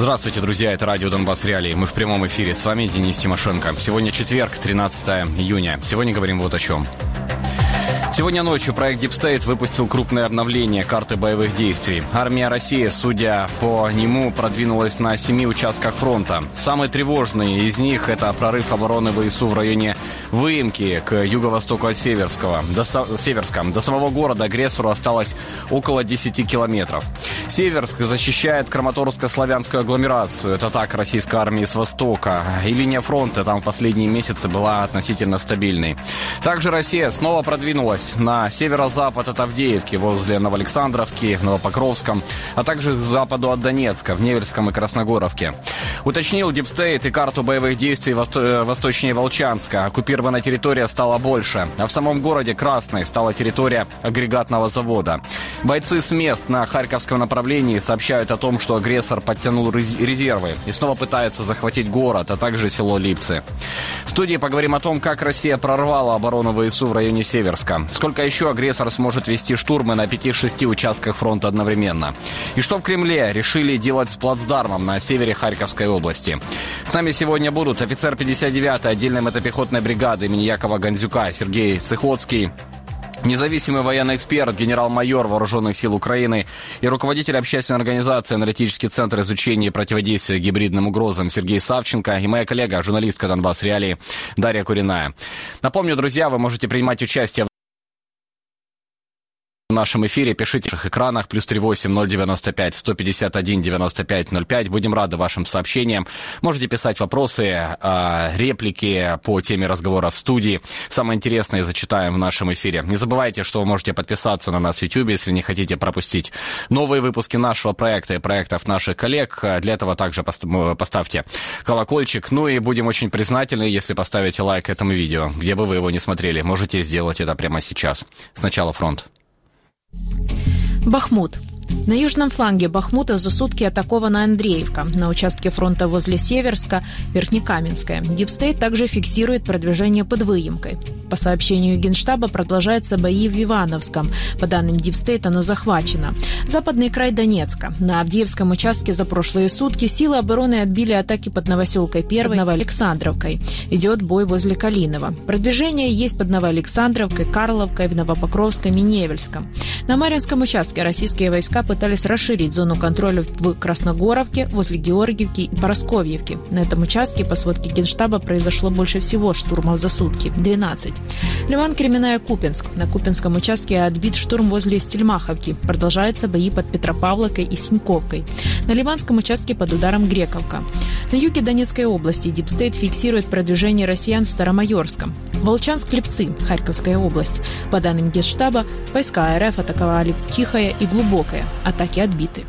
Здравствуйте, друзья, это радио Донбасс Реалии. Мы в прямом эфире. С вами Денис Тимошенко. Сегодня четверг, 13 июня. Сегодня говорим вот о чем. Сегодня ночью проект Deep State выпустил крупное обновление карты боевых действий. Армия России, судя по нему, продвинулась на 7 участках фронта. Самый тревожный из них – это прорыв обороны ВСУ в районе Выемки к юго-востоку от Северска. До самого города агрессору осталось около 10 километров. Северск защищает Краматорско-славянскую агломерацию. Это так российской армии с востока. И линия фронта там в последние месяцы была относительно стабильной. Также Россия снова продвинулась на северо-запад от Авдеевки, возле Новоалександровки, в Новопокровском, а также к западу от Донецка, в Невельском и Красногоровке. Уточнил Deep State и карту боевых действий восточнее Волчанска. Оккупированная территория стала больше, а в самом городе Красный стала территория агрегатного завода. Бойцы с мест на Харьковском направлении сообщают о том, что агрессор подтянул резервы и снова пытается захватить город, а также село Липцы. В студии поговорим о том, как Россия прорвала оборону ВСУ в районе Северска. Сколько еще агрессор сможет вести штурмы на 5-6 участках фронта одновременно? И что в Кремле решили делать с плацдармом на севере Харьковской области? С нами сегодня будут офицер 59-й отдельной мотопехотной бригады имени Якова Гандзюка Сергей Цихоцкий, независимый военный эксперт, генерал-майор Вооруженных сил Украины и руководитель общественной организации «Аналитический центр изучения и противодействия гибридным угрозам» Сергей Савченко и моя коллега, журналистка Донбасс Реалии Дарья Куриная. Напомню, друзья, вы можете принимать участие в нашем эфире. Пишите на экранах +38 095 151 95 05. Будем рады вашим сообщениям. Можете писать вопросы, реплики по теме разговора в студии. Самое интересное зачитаем в нашем эфире. Не забывайте, что вы можете подписаться на нас в YouTube, если не хотите пропустить новые выпуски нашего проекта и проектов наших коллег. Для этого также поставьте колокольчик. Ну и будем очень признательны, если поставите лайк этому видео, где бы вы его не смотрели. Можете сделать это прямо сейчас. Сначала фронт. Бахмут. На южном фланге Бахмута за сутки атакована Андреевка. На участке фронта возле Северска – Верхнекаменская. Deep State также фиксирует продвижение под Выемкой. По сообщению Генштаба продолжаются бои в Ивановском. По данным Deep State, оно захвачено. Западный край Донецка. На Авдеевском участке за прошлые сутки силы обороны отбили атаки под Новоселкой 1 и Новоалександровкой. Идет бой возле Калинова. Продвижение есть под Новоалександровкой, Карловкой, в Новопокровском и Невельском. На Марьинском участке российские войска пытались расширить зону контроля в Красногоровке, возле Георгиевки и Поросковьевки. На этом участке, по сводке Генштаба, произошло больше всего штурмов за сутки – 12. Ливан, Кременная, Купинск. На Купинском участке отбит штурм возле Стельмаховки. Продолжаются бои под Петропавловкой и Синьковкой. На Ливанском участке под ударом Грековка. На юге Донецкой области Deep State фиксирует продвижение россиян в Старомайорском. Волчанск-Липцы, Харьковская область. По данным Генштаба, войска РФ атаковали Тихое и Глубокое. Атаки отбиты.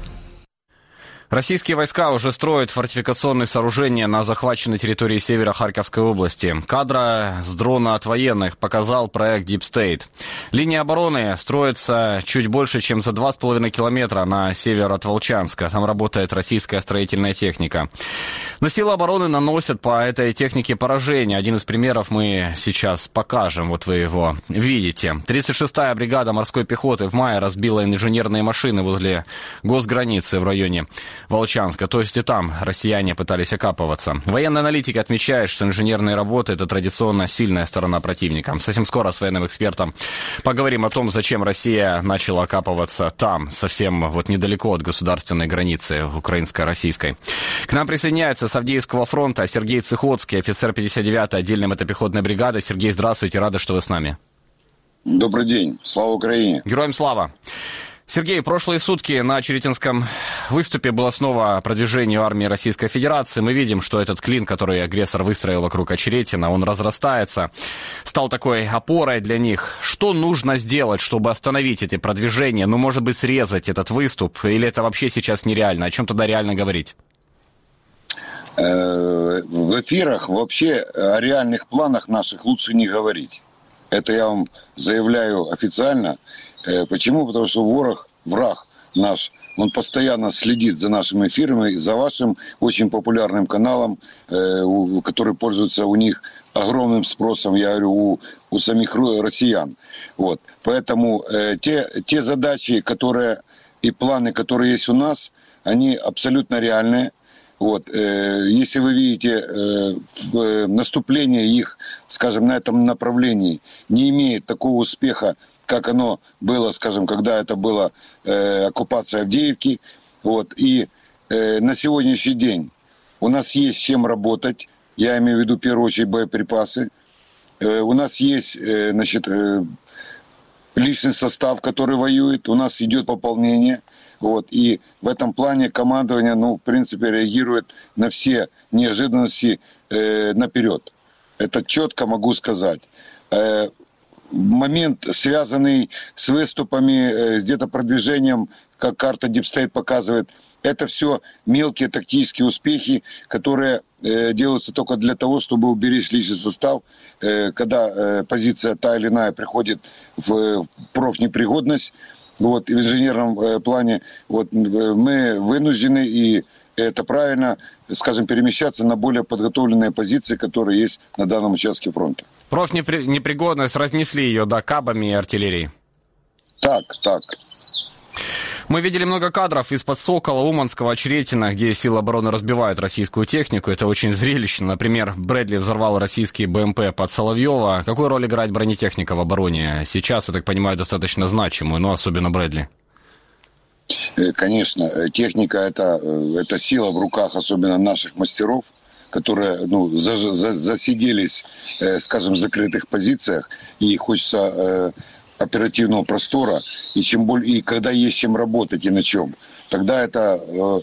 Российские войска уже строят фортификационные сооружения на захваченной территории севера Харьковской области. Кадра с дрона от военных показал проект Deep State. Линия обороны строится чуть больше, чем за 2,5 километра на север от Волчанска. Там работает российская строительная техника. Но силы обороны наносят по этой технике поражение. Один из примеров мы сейчас покажем. Вот вы его видите. 36-я бригада морской пехоты в мае разбила инженерные машины возле госграницы в районе Волчанска. То есть и там россияне пытались окапываться. Военные аналитики отмечают, что инженерные работы – это традиционно сильная сторона противника. Совсем скоро с военным экспертом поговорим о том, зачем Россия начала окапываться там, совсем вот недалеко от государственной границы украинско-российской. К нам присоединяется с Авдеевского фронта Сергей Цихоцкий, офицер 59-й отдельной мотопехотной бригады. Сергей, здравствуйте, рады, что вы с нами. Добрый день, слава Украине. Героям слава. Сергей, прошлые сутки на Очеретинском выступе было снова продвижение армии Российской Федерации. Мы видим, что этот клин, который агрессор выстроил вокруг Очеретина, он разрастается, стал такой опорой для них. Что нужно сделать, чтобы остановить эти продвижения? Ну, может быть, срезать этот выступ? Или это вообще сейчас нереально? О чем тогда реально говорить? В эфирах вообще о реальных планах наших лучше не говорить. Это я вам заявляю официально. Почему? Потому что враг наш, он постоянно следит за нашими эфирами, за вашим очень популярным каналом, который пользуется у них огромным спросом, я говорю, у самих россиян. Вот. Поэтому те задачи, и планы, которые есть у нас, они абсолютно реальные. Вот, если вы видите, наступление их, скажем, на этом направлении не имеет такого успеха, как оно было, скажем, когда это была оккупация Авдеевки. Вот, и на сегодняшний день у нас есть чем работать. Я имею в виду, в первую очередь, боеприпасы. У нас есть, значит, личный состав, который воюет. У нас идет пополнение. Вот, и в этом плане командование, ну, в принципе, реагирует на все неожиданности наперед. Это четко могу сказать. Момент, связанный с выступами, с где-то продвижением, как карта Deep State показывает, это все мелкие тактические успехи, которые делаются только для того, чтобы уберечь личный состав, когда позиция та или иная приходит в профнепригодность. Вот, и в инженерном плане вот, мы вынуждены, и это правильно, скажем, перемещаться на более подготовленные позиции, которые есть на данном участке фронта. Профнепригодность, разнесли ее, да, кабами и артиллерией? Так. Мы видели много кадров из-под Сокола, Уманского, Очеретина, где силы обороны разбивают российскую технику. Это очень зрелищно. Например, Брэдли взорвал российский БМП под Соловьево. Какую роль играет бронетехника в обороне? Сейчас, я так понимаю, достаточно значимую, но особенно Брэдли. Конечно, техника это сила в руках, особенно наших мастеров, которые засиделись, скажем, в закрытых позициях, и хочется оперативного простора, и когда есть чем работать и на чем, тогда это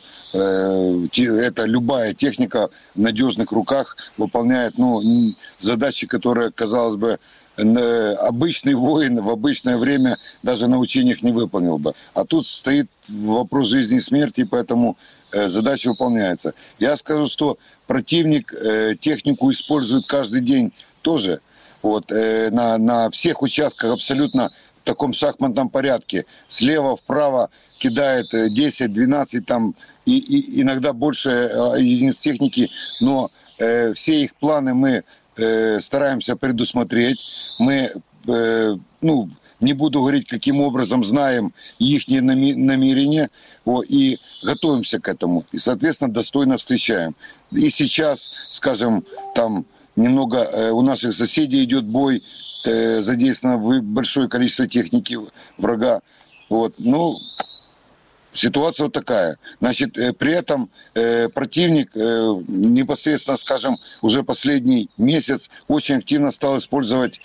любая техника в надежных руках выполняет задачи, которые, казалось бы, обычный воин в обычное время даже на учениях не выполнил бы. А тут стоит вопрос жизни и смерти, поэтому задача выполняется. Я скажу, что противник технику использует каждый день тоже. Вот, на всех участках абсолютно в таком шахматном порядке. Слева вправо кидает 10-12 там, и иногда больше единиц техники, но все их планы мы стараемся предусмотреть. Мы, не буду говорить, каким образом знаем их намерения, и готовимся к этому. И, соответственно, достойно встречаем. И сейчас, скажем, там немного у наших соседей идет бой, задействовано большое количество техники врага. Вот. Ситуация вот такая. Значит, при этом противник непосредственно, скажем, уже последний месяц очень активно стал использовать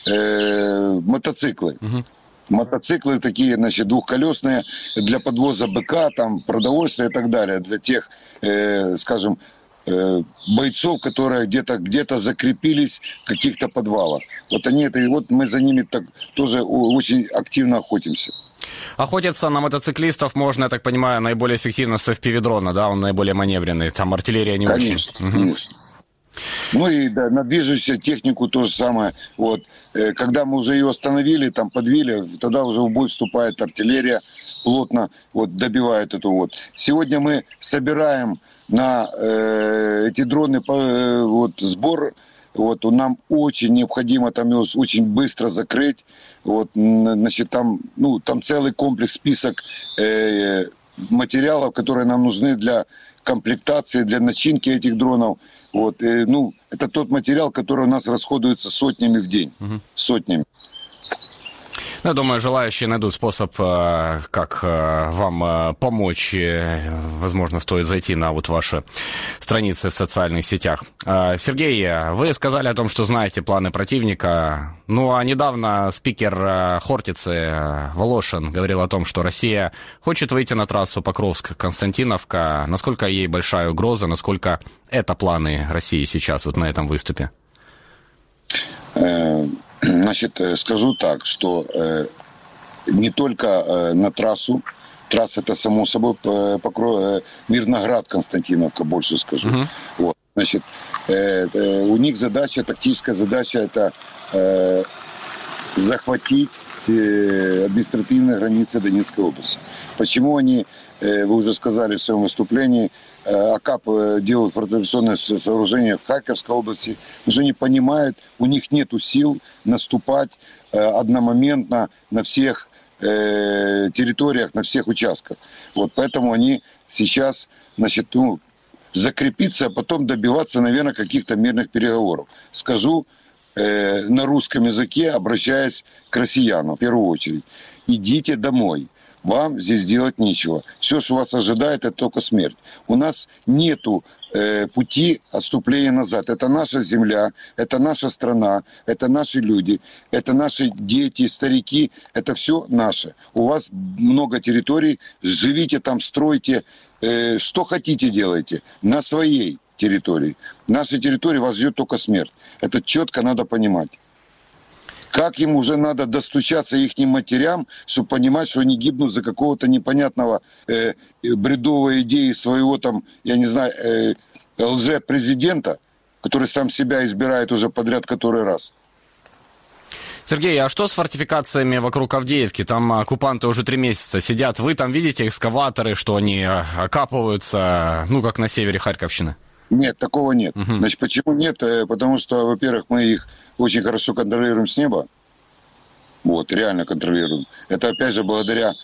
мотоциклы. Мотоциклы такие, значит, двухколесные для подвоза быка, там, продовольствия и так далее. Для тех, скажем, бойцов, которые где-то закрепились в каких-то подвалах. Вот они это, и вот мы за ними тоже очень активно охотимся. Охотиться на мотоциклистов можно, я так понимаю, наиболее эффективно с FPV-дрона, да, он наиболее маневренный, там артиллерия не очень. Конечно. И да, на движущуюся технику то же самое. Вот, когда мы уже ее остановили, там подвели, тогда уже в бой вступает артиллерия, плотно добивает эту вот. Сегодня мы собираем на эти дроны сбор. Вот, нам очень необходимо там его очень быстро закрыть. Вот, значит, там целый комплекс, список материалов, которые нам нужны для комплектации, для начинки этих дронов. Вот, это тот материал, который у нас расходуется сотнями в день. Сотнями. Я думаю, желающие найдут способ, как вам помочь. Возможно, стоит зайти на ваши страницы в социальных сетях. Сергей, вы сказали о том, что знаете планы противника. А недавно спикер Хортицы Волошин говорил о том, что Россия хочет выйти на трассу Покровск-Константиновка. Насколько ей большая угроза, насколько это планы России сейчас на этом выступе? Значит, скажу так, что не только на трассу. Трасса это, само собой, Мирноград-Константиновка, больше скажу. Вот. Значит, у них тактическая задача это захватить административные границы Донецкой области. Почему они, вы уже сказали в своем выступлении, АКАП делают фортификационные сооружения в Харьковской области, потому что они понимают, у них нет сил наступать одномоментно на всех территориях, на всех участках. Вот поэтому они сейчас, значит, закрепиться, а потом добиваться, наверное, каких-то мирных переговоров. Скажу на русском языке, обращаясь к россиянам в первую очередь. Идите домой. Вам здесь делать нечего. Все, что вас ожидает, это только смерть. У нас нету пути отступления назад. Это наша земля, это наша страна, это наши люди, это наши дети, старики. Это все наше. У вас много территорий. Живите там, стройте. Что хотите, делайте. На своей территории. В нашей территории вас ждет только смерть. Это четко надо понимать. Как им уже надо достучаться их матерям, чтобы понимать, что они гибнут за какого-то непонятного бредовой идеи своего там, я не знаю, лже-президента, который сам себя избирает уже подряд который раз. Сергей, а что с фортификациями вокруг Авдеевки? Там оккупанты уже 3 месяца сидят. Вы там видите экскаваторы, что они окапываются, ну, как на севере Харьковщины? Нет, такого нет. Значит, почему нет? Потому что, во-первых, мы их очень хорошо контролируем с неба. Вот, реально контролируем. Это, опять же, благодаря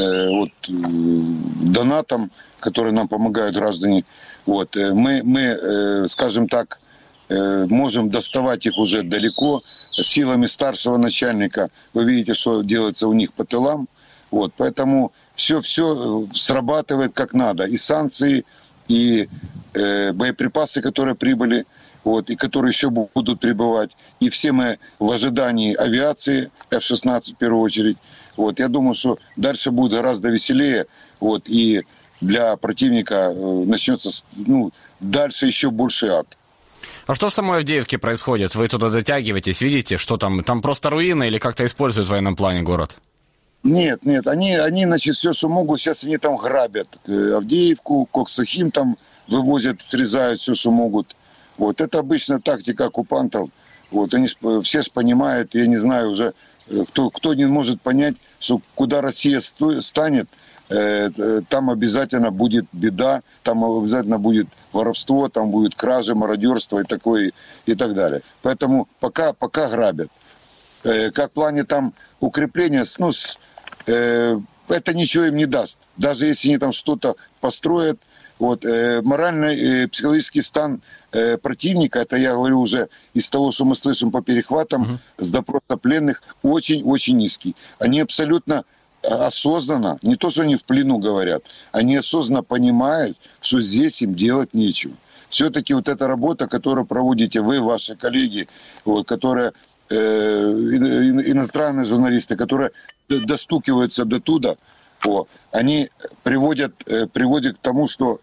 донатам, которые нам помогают граждане. Вот, мы, скажем так, можем доставать их уже далеко силами старшего начальника. Вы видите, что делается у них по тылам. Вот, поэтому все срабатывает как надо. И санкции, и боеприпасы, которые прибыли, вот, и которые еще будут прибывать. И все мы в ожидании авиации F-16 в первую очередь. Вот, я думаю, что дальше будет гораздо веселее. Вот, и для противника начнется дальше еще больше ад. А что в самой Авдеевке происходит? Вы туда дотягиваетесь, видите, что там? Там просто руины или как-то используют в военном плане город? Нет, они, значит, все, что могут, сейчас они там грабят Авдеевку, Коксахим там вывозят, срезают все, что могут. Вот, это обычная тактика оккупантов. Вот, они все же понимают, я не знаю уже, кто не может понять, что куда Россия станет, там обязательно будет беда, там обязательно будет воровство, там будет кража, мародерство и такое, и так далее. Поэтому пока грабят. Как в плане там укрепления, это ничего им не даст. Даже если они там что-то построят, вот, моральный, психологический стан противника, это я говорю уже из того, что мы слышим по перехватам, с допроса пленных, очень-очень низкий. Они абсолютно осознанно, не то, что они в плену говорят, они осознанно понимают, что здесь им делать нечего. Все-таки вот эта работа, которую проводите вы, ваши коллеги, вот, которые иностранные журналисты, которые достукиваются до туда, они приводят к тому, что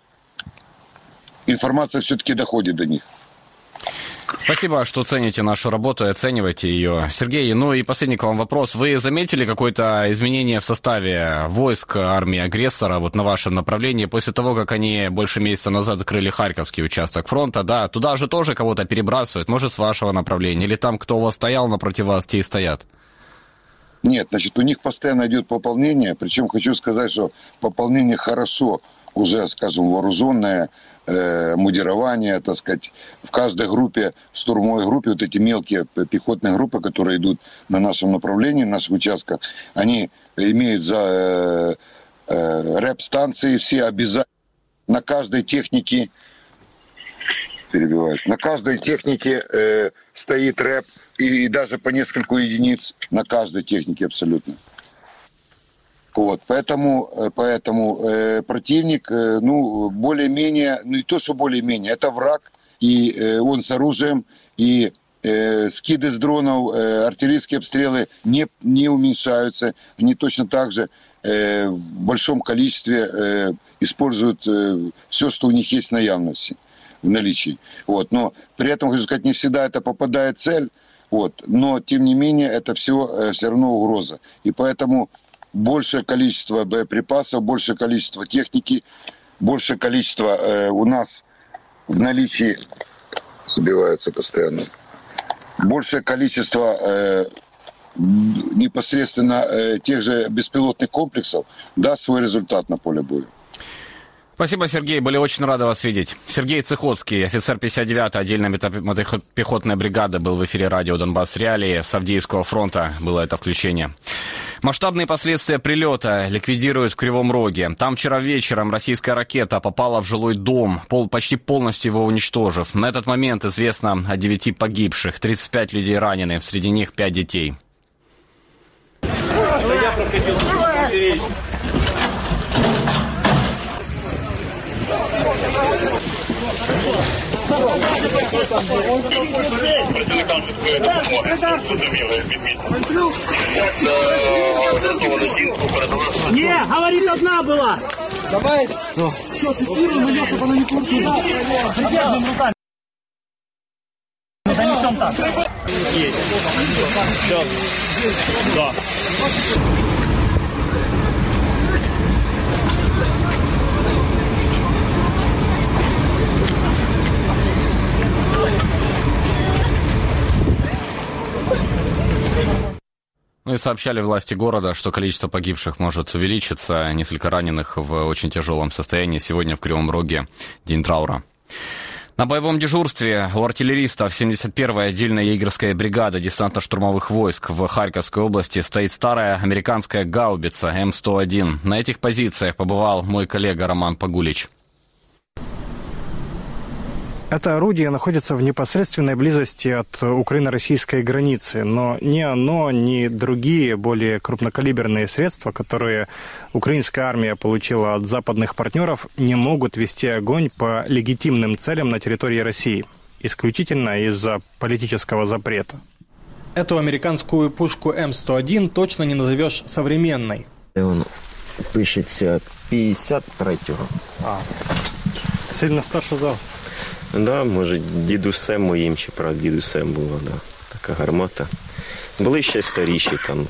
информация все-таки доходит до них. Спасибо, что цените нашу работу и оцениваете ее. Сергей, ну и последний к вам вопрос. Вы заметили какое-то изменение в составе войск армии агрессора вот на вашем направлении после того, как они больше месяца назад открыли Харьковский участок фронта? Да, туда же тоже кого-то перебрасывают, может, с вашего направления? Или там, кто у вас стоял напротив вас, те и стоят? Нет, значит, у них постоянно идет пополнение. Причем хочу сказать, что пополнение хорошо уже, скажем, вооруженное, мундирование, так сказать, в каждой группе, штурмовой группе, вот эти мелкие пехотные группы, которые идут на нашем направлении, на наших участках, они имеют рэп-станции, все обязательно на каждой технике перебивают. На каждой технике стоит рэп, и даже по нескольку единиц на каждой технике абсолютно. Вот, поэтому противник, более-менее, не то, что более-менее, это враг, и он с оружием, и скиды с дронов, артиллерийские обстрелы не уменьшаются, они точно так же в большом количестве используют все, что у них есть в наличии. Вот, но при этом, хочу сказать, не всегда это попадает в цель, вот, но тем не менее это все равно угроза, и поэтому большее количество боеприпасов, большее количество техники, большее количество у нас в наличии сбивается постоянно. Большее количество непосредственно тех же беспилотных комплексов даст свой результат на поле боя. Спасибо, Сергей. Были очень рады вас видеть. Сергей Цихоцкий, офицер 59-й отдельной мотопехотной бригады, был в эфире радио «Донбасс Реалии». С Авдеевского фронта было это включение. Масштабные последствия прилета ликвидируют в Кривом Роге. Там вчера вечером российская ракета попала в жилой дом, почти полностью его уничтожив. На этот момент известно о 9 погибших, 35 людей ранены, среди них 5 детей. Не, говорит, одна была. Давай. Все, фиксируем ее, чтобы она не куртила. Придерживаем руками. Занесем так. Есть. Все. Да. Ну и сообщали власти города, что количество погибших может увеличиться, несколько раненых в очень тяжелом состоянии. Сегодня в Кривом Роге день траура. На боевом дежурстве у артиллеристов 71-я отдельная егерская бригада десантно-штурмовых войск в Харьковской области стоит старая американская гаубица М101. На этих позициях побывал мой коллега Роман Погулич. Это орудие находится в непосредственной близости от украино-российской границы, но ни оно, ни другие более крупнокалиберные средства, которые украинская армия получила от западных партнеров, не могут вести огонь по легитимным целям на территории России, исключительно из-за политического запрета. Эту американскую пушку М101 точно не назовешь современной. Он пишется 53-го. Сильно старше за вас. Да, може, дідусем моїм чи прадідусем була, да, така гармата. Були ще старіші, там,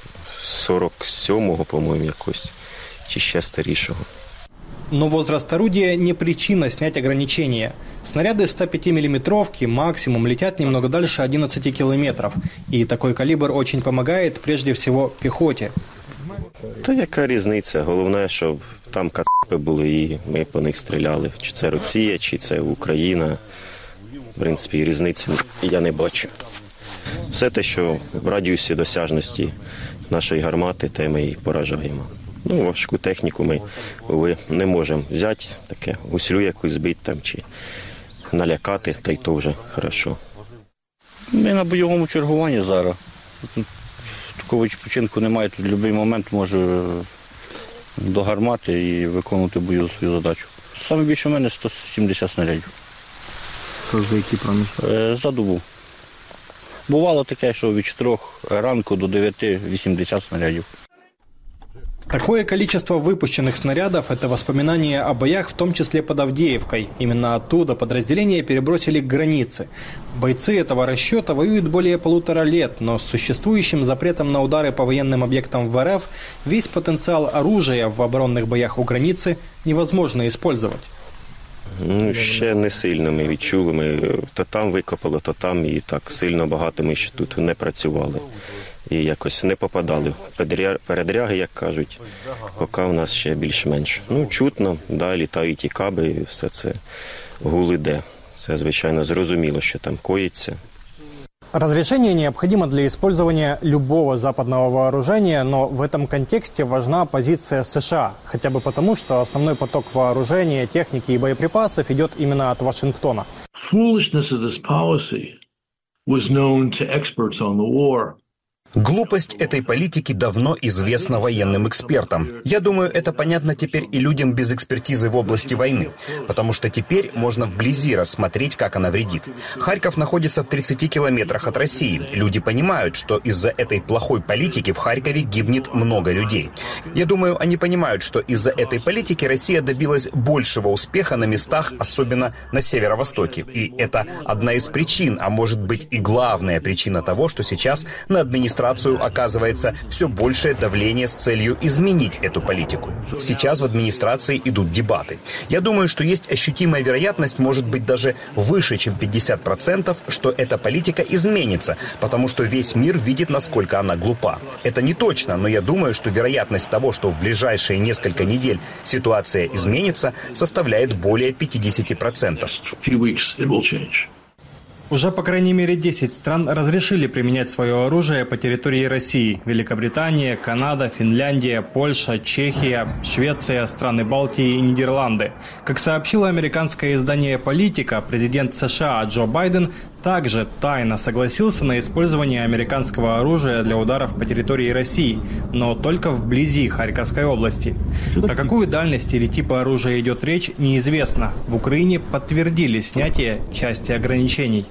47-го, по-моєму, якось, чи ще старішого. Но возраст орудия не причина снять ограничения. Снаряды 105-миллиметровки максимум летят немного дальше 11 километров. И такой калибр очень помогает, прежде всего, пехоте. Та яка різниця? Головне, щоб там кацапи були і ми по них стріляли. Чи це Росія, чи це Україна. В принципі, різниці я не бачу. Все те, що в радіусі досяжності нашої гармати, те ми і поражаємо. Ну, важку техніку ми не можемо взяти, таке гуслю якусь збити там, чи налякати, та й то вже хорошо. Ми на бойовому чергуванні зараз. Такого відпочинку немає, тут в будь-який момент можу до гармати і виконувати бойову свою задачу. Саме більше в мене 170 снарядів. Це за які проміжки? За добу. Бувало таке, що від 4 ранку до 9-80 снарядів. Такое количество выпущенных снарядов – это воспоминания о боях, в том числе под Авдеевкой. Именно оттуда подразделения перебросили к границе. Бойцы этого расчета воюют более 1,5 лет, но с существующим запретом на удары по военным объектам в РФ весь потенциал оружия в оборонных боях у границы невозможно использовать. Ну, ще не сильно ми відчули. Ми то там викопали, то там, і так сильно багато ми ще тут не працювали. І якось не попадали в передряги, як кажуть, поки в нас ще більш-менш. Ну, чутно, да, літають і каби, і все це гул іде. Це, звичайно, зрозуміло, що там коїться. Разрешение необходимо для использования любого западного вооружения, но в этом контексте важна позиция США, хотя бы потому, что основной поток вооружения, техники и боеприпасов идет именно от Вашингтона. Foolishness of this policy was known to experts on the war. Глупость этой политики давно известна военным экспертам. Я думаю, это понятно теперь и людям без экспертизы в области войны, потому что теперь можно вблизи рассмотреть, как она вредит. Харьков находится в 30 километрах от России. Люди понимают, что из-за этой плохой политики в Харькове гибнет много людей. Я думаю, они понимают, что из-за этой политики Россия добилась большего успеха на местах, особенно на северо-востоке. И это одна из причин, а может быть и главная причина того, что сейчас на администрацию оказывается все большее давление с целью изменить эту политику. Сейчас в администрации идут дебаты. Я думаю, что есть ощутимая вероятность, может быть даже выше, чем 50%, что эта политика изменится, потому что весь мир видит, насколько она глупа. Это не точно, но я думаю, что вероятность того, что в ближайшие несколько недель ситуация изменится, составляет более 50%. Уже по крайней мере 10 стран разрешили применять свое оружие по территории России. Великобритания, Канада, Финляндия, Польша, Чехия, Швеция, страны Балтии и Нидерланды. Как сообщило американское издание «Политика», президент США Джо Байден также тайно согласился на использование американского оружия для ударов по территории России, но только вблизи Харьковской области. Про какую дальность или типы оружия идет речь, неизвестно. В Украине подтвердили снятие части ограничений.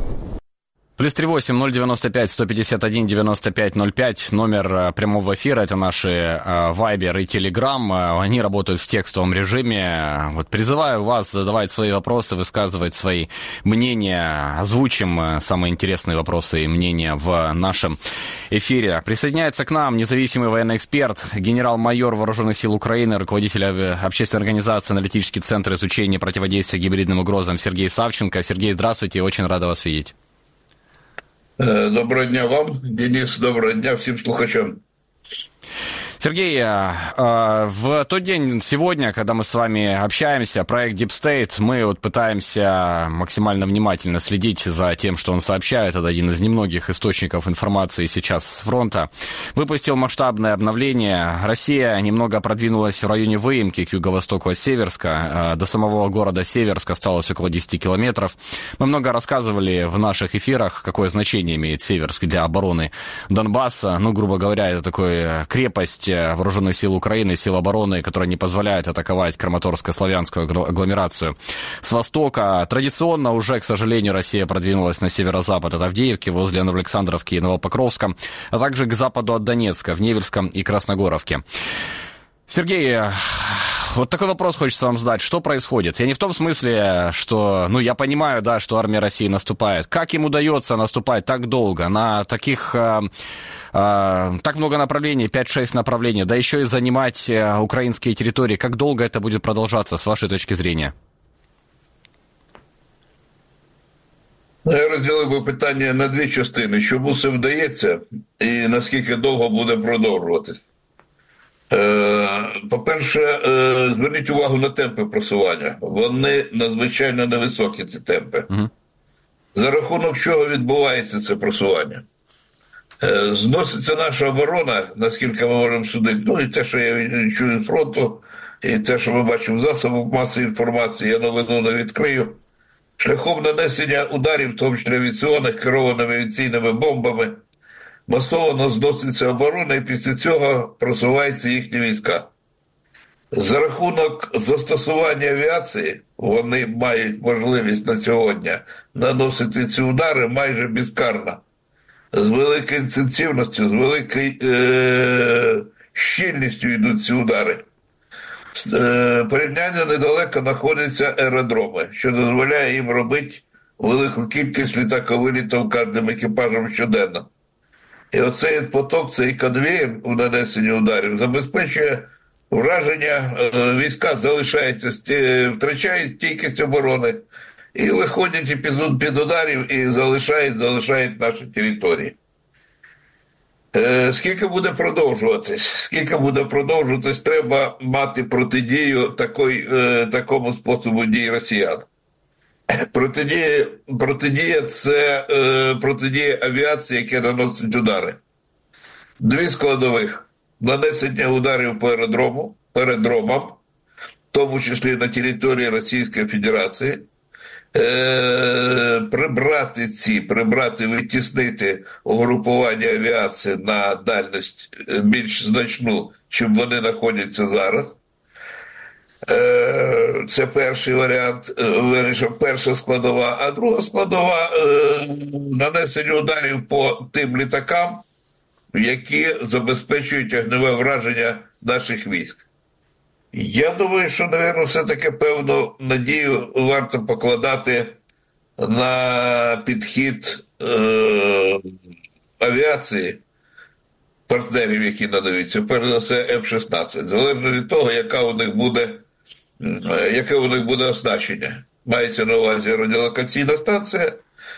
+38 095 151 95 05, номер прямого эфира, это наши Вайбер и Телеграм, они работают в текстовом режиме. Вот призываю вас задавать свои вопросы, высказывать свои мнения, озвучим самые интересные вопросы и мнения в нашем эфире. Присоединяется к нам независимый военный эксперт, генерал-майор Вооруженных сил Украины, руководитель общественной организации «Аналитический центр изучения и противодействия гибридным угрозам» Сергей Савченко. Сергей, здравствуйте, очень рада вас видеть. Доброго дня вам, Денис, доброго дня всем слухачам. Сергей, в тот день сегодня, когда мы с вами общаемся, проект Deep State, мы вот пытаемся максимально внимательно следить за тем, что он сообщает. Это один из немногих источников информации сейчас с фронта. Выпустил масштабное обновление. Россия немного продвинулась в районе выемки к юго-востоку от Северска. До самого города Северск осталось около 10 километров. Мы много рассказывали в наших эфирах, какое значение имеет Северск для обороны Донбасса. Ну, грубо говоря, это такая крепость Вооруженных сил Украины, сил обороны, которая не позволяет атаковать Краматорско-Славянскую агломерацию с востока. Традиционно уже, к сожалению, Россия продвинулась на северо-запад от Авдеевки, возле Новоалександровки и Новопокровска, а также к западу от Донецка, в Невельском и Красногоровке. Сергей, вот такой вопрос хочется вам задать. Что происходит? Я не в том смысле, что, я понимаю, да, что армия России наступает. Как им удается наступать так долго, на таких, так много направлений, 5-6 направлений, да еще и занимать украинские территории? Как долго это будет продолжаться, с вашей точки зрения? Я розділив би питання на дві частини. Чому це вдається і наскільки довго буде продовжуватись? По-перше, зверніть увагу на темпи просування. Вони надзвичайно невисокі, ці темпи. За рахунок чого відбувається це просування? Зноситься наша оборона, наскільки ми можемо судити. І те, що я чую з фронту, і те, що ми бачимо в засобах масової інформації, я новину не відкрию. Шляхом нанесення ударів, в тому числі авіаційних, керованими авіаційними бомбами, масово зноситься оборона, і після цього просуваються їхні війська. За рахунок застосування авіації вони мають можливість на сьогодні наносити ці удари майже безкарно. З великою інтенсивністю, з великою щільністю йдуть ці удари. Порівняння недалеко знаходяться аеродроми, що дозволяє їм робити велику кількість літаковилітів кожним екіпажем щоденно. І оцей поток, цей конвеєр у нанесенні ударів забезпечує враження, війська залишаються, втрачають стійкість оборони і виходять під ударів і залишають наші території. Скільки буде продовжуватись? Треба мати протидію такому способу дій росіян. Протидія – це протидія авіації, яка наносить удари. Дві складових. Нанесення ударів по аеродромам, в тому числі на території Російської Федерації, витіснити угрупування авіації на дальність більш значну, чим вони знаходяться зараз. Це перший варіант, перша складова. А друга складова – нанесення ударів по тим літакам, які забезпечують огневе враження наших військ. Я думаю, що, мабуть, все-таки певну надію варто покладати на підхід авіації, партнерів, які надаються, перш за все F-16, залежно від того, яке у них буде оснащення. Мається на увазі радіолокаційна станція,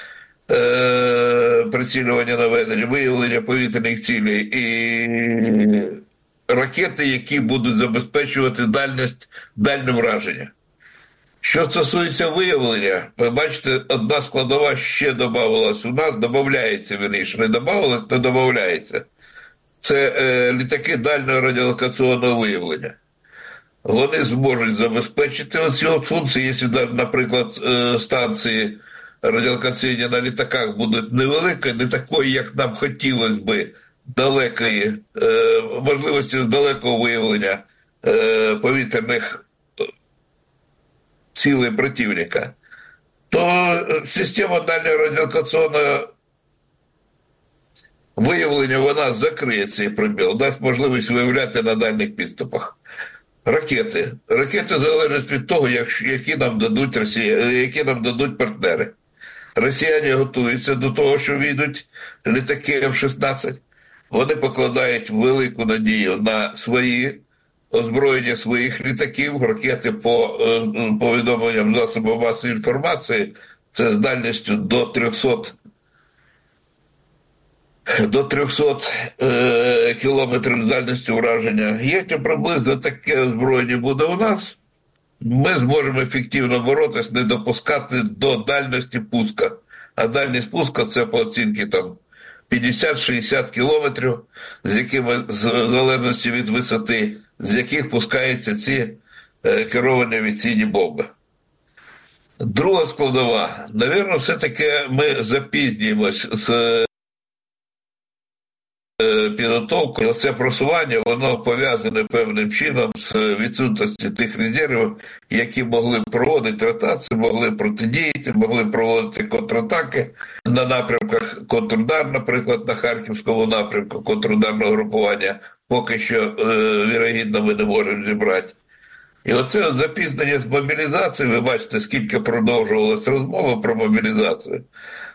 прицілювання наведення, виявлення повітряних цілей і ракети, які будуть забезпечувати дальне враження. Що стосується виявлення, ви бачите, одна складова ще додавалась у нас, додається, вірніше, не додавалась, то додається. Це літаки дальнього радіолокаційного виявлення. Вони зможуть забезпечити оці функції, якщо, наприклад, станції радіолокаційні на літаках будуть невеликої, не такої, як нам хотілося би, далекої, можливості з далекого виявлення повітряних цілей противника, то система дальнього радіолокаційного виявлення, вона закриє цей пробіл, дасть можливість виявляти на дальніх підступах. Ракети. Ракети залежать від того, які нам дадуть які нам дадуть партнери. Росіяни готуються до того, що війдуть літаки F-16. Вони покладають велику надію на свої озброєння своїх літаків, ракети по повідомленням засобів масової інформації, це з дальністю до 300 кілометрів з дальністю враження. Якщо приблизно таке озброєння буде у нас, ми зможемо ефективно боротися, не допускати до дальності пуска. А дальність пуска – це по оцінці там 50-60 кілометрів, з якими, в залежності від висоти, з яких пускаються ці керовані авіаційні бомби. Друга складова. Навірно, все-таки ми запізнюємось з підготовкою. Це просування, воно пов'язане певним чином з відсутністю тих резервів, які могли б проводити ротації, могли протидіяти, могли проводити контратаки на напрямках контрудар, наприклад, на Харківському напрямку контрударного групування, поки що, вірогідно, ми не можемо зібрати. І оце запізнення з мобілізацією, ви бачите, скільки продовжувалась розмова про мобілізацію.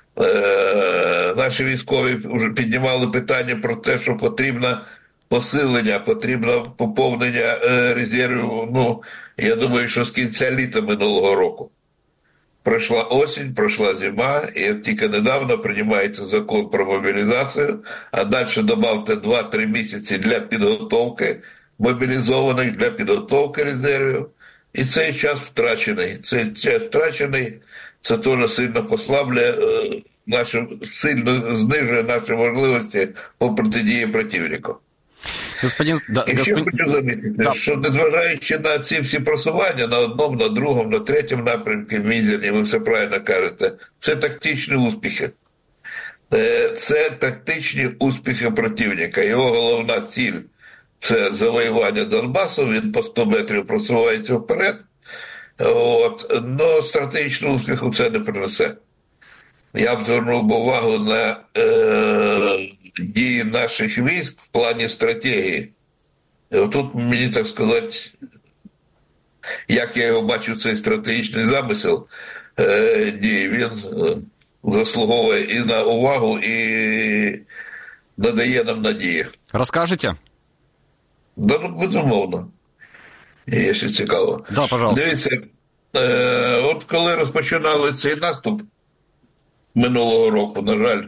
Наші військові вже піднімали питання про те, що потрібно посилення, потрібно поповнення резервів. Ну, я думаю, що з кінця літа минулого року. Пройшла осінь, пройшла зима, і тільки недавно приймається закон про мобілізацію, а далі додавте 2-3 місяці для підготовки мобілізованих, для підготовки резервів. І цей час втрачений. Цей час втрачений, це теж сильно послаблює, сильно знижує наші можливості по протидії противнику. І ще хочу замітити, що незважаючи на ці всі просування на одному, на другому, на третьому напрямку, мізерні, ви все правильно кажете, це тактичні успіхи. Це тактичні успіхи противника. Його головна ціль – це завоювання Донбасу, він по 100 метрів просувається вперед, но стратегічного успіху це не принесе. Я б звернув увагу на дії наших військ в плані стратегії. Тут мені, так сказати, як я його бачу, цей стратегічний замисел дії, він заслуговує і на увагу, і надає нам надії. Розкажете? Да, ну, безумовно. Якщо цікаво. Да, пожалуйста. Дивіться, от коли розпочинали цей наступ минулого року, на жаль,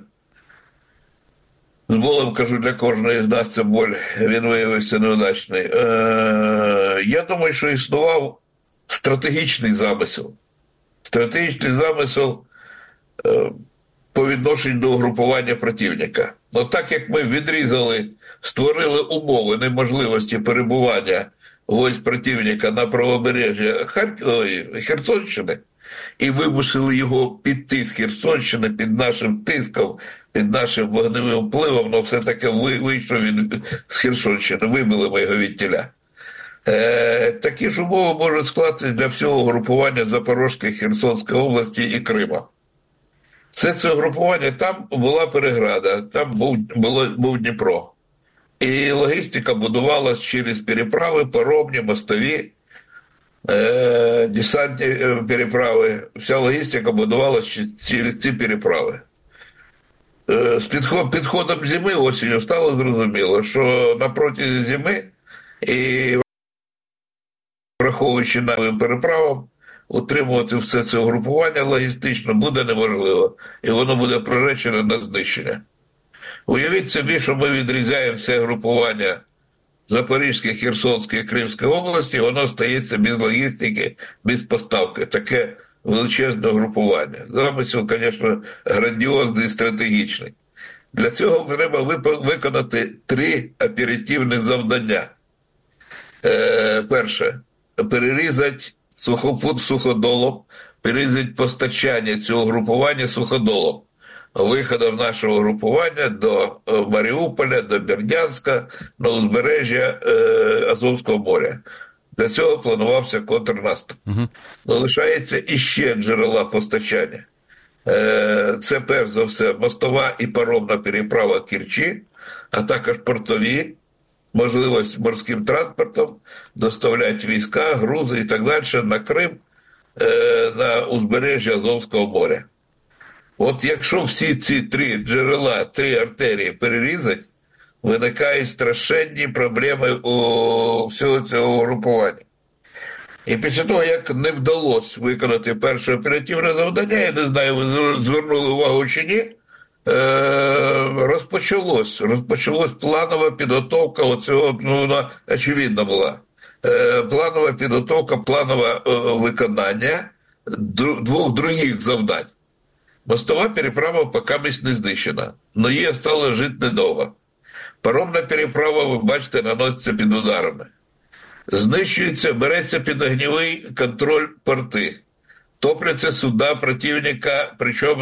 з болем кажу, для кожної з нас це боль, він виявився неудачний. Я думаю, що існував стратегічний замисел. Стратегічний замисел по відношенню до угрупування противника. Но так як ми відрізали, створили умови неможливості перебування військ противника на правобережжі Херсонщини і вимусили його піти з Херсонщини під нашим тиском, під нашим вогневим впливом, але все-таки вийшов він з Херсонщини, вибили ми його відтіля. Такі ж умови можуть скластися для всього угрупування Запорізької, Херсонської області і Крима. Це угрупування, там була переграда, там був Дніпро. І логістика будувалась через переправи, паромні, мостові, десантні переправи. Вся логістика будувалась через ці переправи. З підходом зими осінню стало зрозуміло, що напроти зими і враховуючи новим переправам, утримувати все це угрупування логістично буде неможливо. І воно буде приречене на знищення. Уявіть собі, що ми відрізаємо все групування Запорізької, Херсонської, Кримської області, воно стається без логістики, без поставки. Таке величезне групування. Замисел, звісно, грандіозний і стратегічний. Для цього треба виконати 3 оперативні завдання. Перше – перерізати сухопут суходолом, перерізати постачання цього групування суходолом. Виходом нашого групування до Маріуполя, до Бердянська, на узбережжя Азовського моря. Для цього планувався контрнаступ. Лишається іще джерела постачання. Це, перш за все, мостова і паромна переправа Керчі, а також портові, можливість морським транспортом доставляти війська, грузи і так далі на Крим, на узбережжя Азовського моря. От якщо всі ці 3 джерела, 3 артерії перерізати, виникають страшенні проблеми у всього цього групування. І після того, як не вдалося виконати перше оперативне завдання, я не знаю, ви звернули увагу чи ні, розпочалась планова підготовка, оцього, вона очевидна була, планова підготовка, планове виконання 2 других завдань. Мостова переправа поки не знищена, але її стало жити недовго. Паромна переправа, ви бачите, наноситься під ударами. Знищується, береться під огневий контроль порти. Топляться суда противника, причому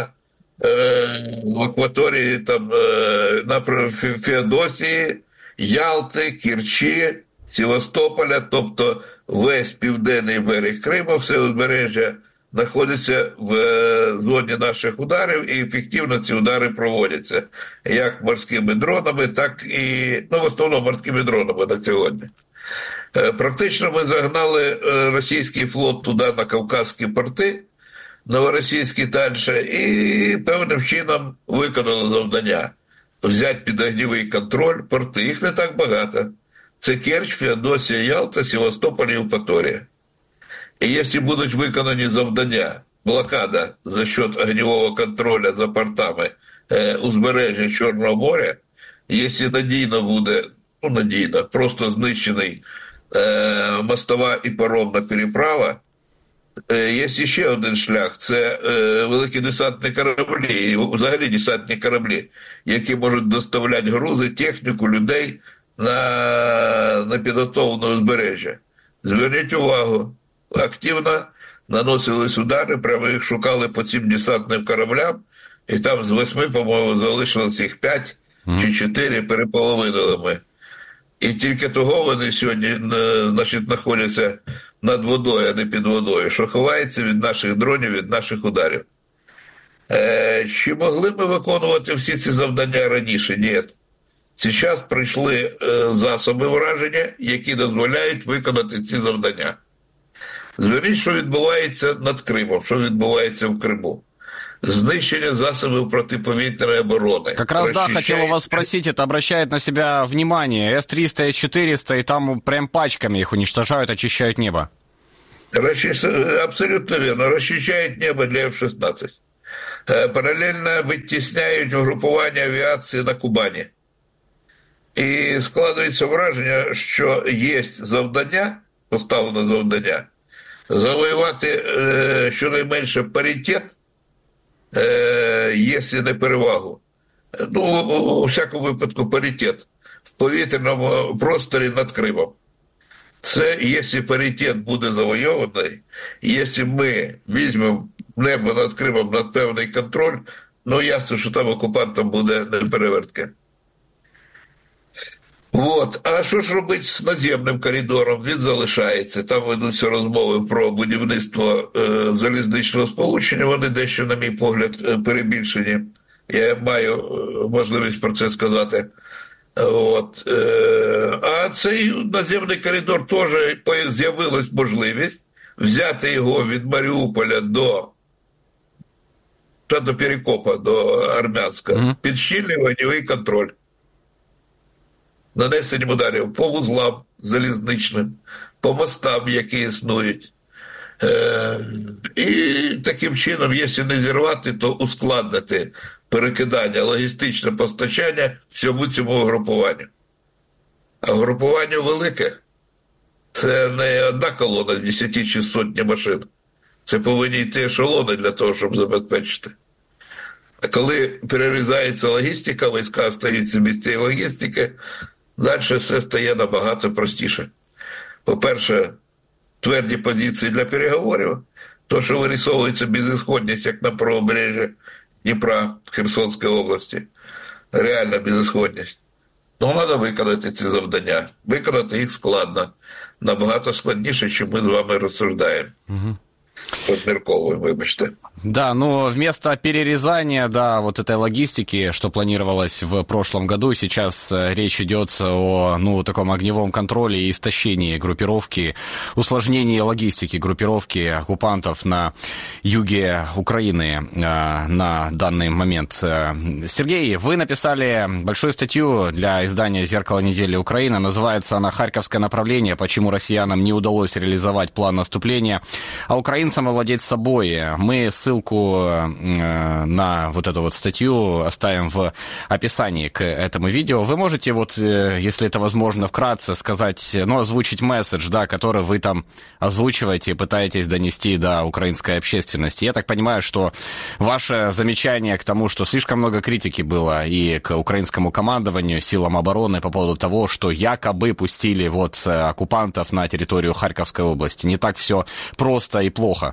в акваторії, на Феодосії, Ялти, Керчі, Севастополя, тобто весь південний берег Криму, все узбережжя, знаходиться в зоні наших ударів, і ефективно ці удари проводяться. Як морськими дронами, так і, в основному морськими дронами на сьогодні. Практично ми загнали російський флот туди, на Кавказькі порти, новоросійські далі, і певним чином виконали завдання взяти під огневий контроль порти. Їх не так багато. Це Керчь, Феодосія, Ялта, Севастополь і Євпаторія. І якщо будуть виконані завдання, блокада за счет огневого контролю за портами узбережжя Чорного моря, якщо надійно буде, надійно, просто знищений мостова і паромна переправа, є ще один шлях, це великі десантні кораблі, і взагалі десантні кораблі, які можуть доставляти грузи, техніку, людей на підготовлене узбережжя. Зверніть увагу, активно наносились удари, прямо їх шукали по цим десантним кораблям, і там з 8, по-моєму, залишилось їх 5 чи 4, переполовинили ми. І тільки того вони сьогодні, знаходяться над водою, а не під водою, що ховається від наших дронів, від наших ударів. Чи могли ми виконувати всі ці завдання раніше? Ні. Зараз прийшли засоби враження, які дозволяють виконати ці завдання. Зверніть, що відбувається над Кримом, що відбувається в Криму. Знищение засобов протиповітряної обороны. Как раз, да, хотел вас спросить, это обращает на себя внимание. С-300 и С-400, и там прям пачками их уничтожают, очищают небо. Абсолютно верно. Расчищают небо для F-16. Параллельно витісняють угрупування авіації на Кубані. І складається враження, що є завдання, поставлено завдання, завоювати щонайменше паритет, якщо не перевагу. У всякому випадку паритет в повітряному просторі над Кримом. Це, якщо паритет буде завойований, якщо ми візьмемо небо над Кримом над певний контроль, ясно, що там окупантам буде неперевертка. А що ж робити з наземним коридором? Він залишається. Там ведуться розмови про будівництво залізничного сполучення. Вони дещо, на мій погляд, перебільшені. Я маю можливість про це сказати. А цей наземний коридор теж з'явилась можливість взяти його від Маріуполя до Перекопа, до Армянська, під щільний вогневий контроль. Нанесенням ударів по вузлам залізничним, по мостам, які існують. І таким чином, якщо не зірвати, то ускладнити перекидання, логістичне постачання всьому цьому угрупуванню. А групування велике. Це не одна колона з 10 чи сотні машин. Це повинні йти ешелони для того, щоб забезпечити. А коли перерізається логістика, війська остаються без цієї логістики, далі все стає набагато простіше. По-перше, тверді позиції для переговорів, то, що вирисовується безісходність, як на правобережжі Дніпра в Херсонській області, реальна безісходність. Ну, треба виконати ці завдання. Виконати їх складно. Набагато складніше, ніж ми з вами розсуждаємо. Подмерковываем, выбачьте. Да, но вместо перерезания, да, вот этой логистики, что планировалось в прошлом году, сейчас речь идет о, таком огневом контроле и истощении группировки, усложнении логистики группировки оккупантов на юге Украины на данный момент. Сергей, вы написали большую статью для издания «Зеркало недели Украины». Называется она «Харьковское направление. Почему россиянам не удалось реализовать план наступления, а украинцам овладеть собой». Мы ссылку на вот эту вот статью оставим в описании к этому видео. Вы можете, если это возможно, вкратце сказать, озвучить месседж, да, который вы там озвучиваете, пытаетесь донести до украинской общественности. Я так понимаю, что ваше замечание к тому, что слишком много критики было и к украинскому командованию, силам обороны по поводу того, что якобы пустили оккупантов на территорию Харьковской области. Не так все просто и плохо.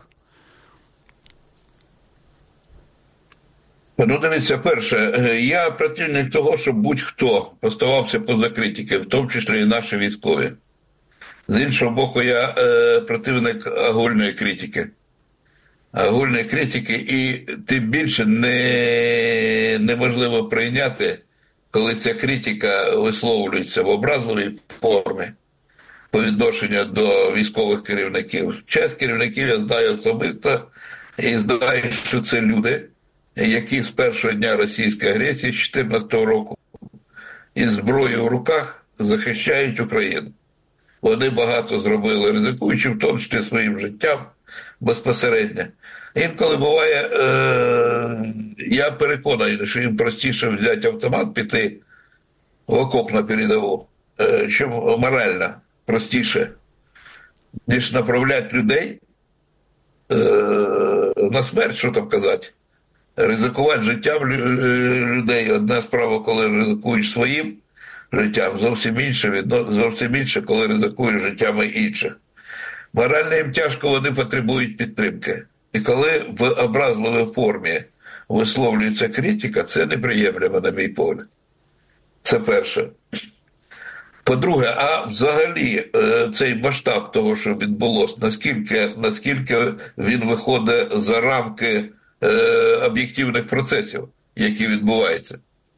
Дивіться, перше, я противник того, щоб будь-хто поставався поза критики, в тому числі і наші військові. З іншого боку, я противник огульної критики. Огульної критики і тим більше неможливо прийняти, коли ця критика висловлюється в образливій формі по відношенню до військових керівників. Часть керівників я знаю особисто і знаю, що це люди, які з першого дня російської агресії з 2014 року із зброєю в руках захищають Україну. Вони багато зробили, ризикуючи в тому числі своїм життям безпосередньо. Інколи буває, я переконаний, що їм простіше взяти автомат, піти в окоп на передову, чим морально простіше, ніж направляти людей на смерть, що там казати. Ризикувати життям людей – одна справа, коли ризикуєш своїм життям, зовсім інше, коли ризикуєш життями інших. Морально їм тяжко, вони потребують підтримки. І коли в образливій формі висловлюється критика, це неприємлемо, на мій погляд. Це перше. По-друге, а взагалі цей масштаб того, що відбулося, наскільки він виходить за рамки об'єктивних процесів, які відбуваються.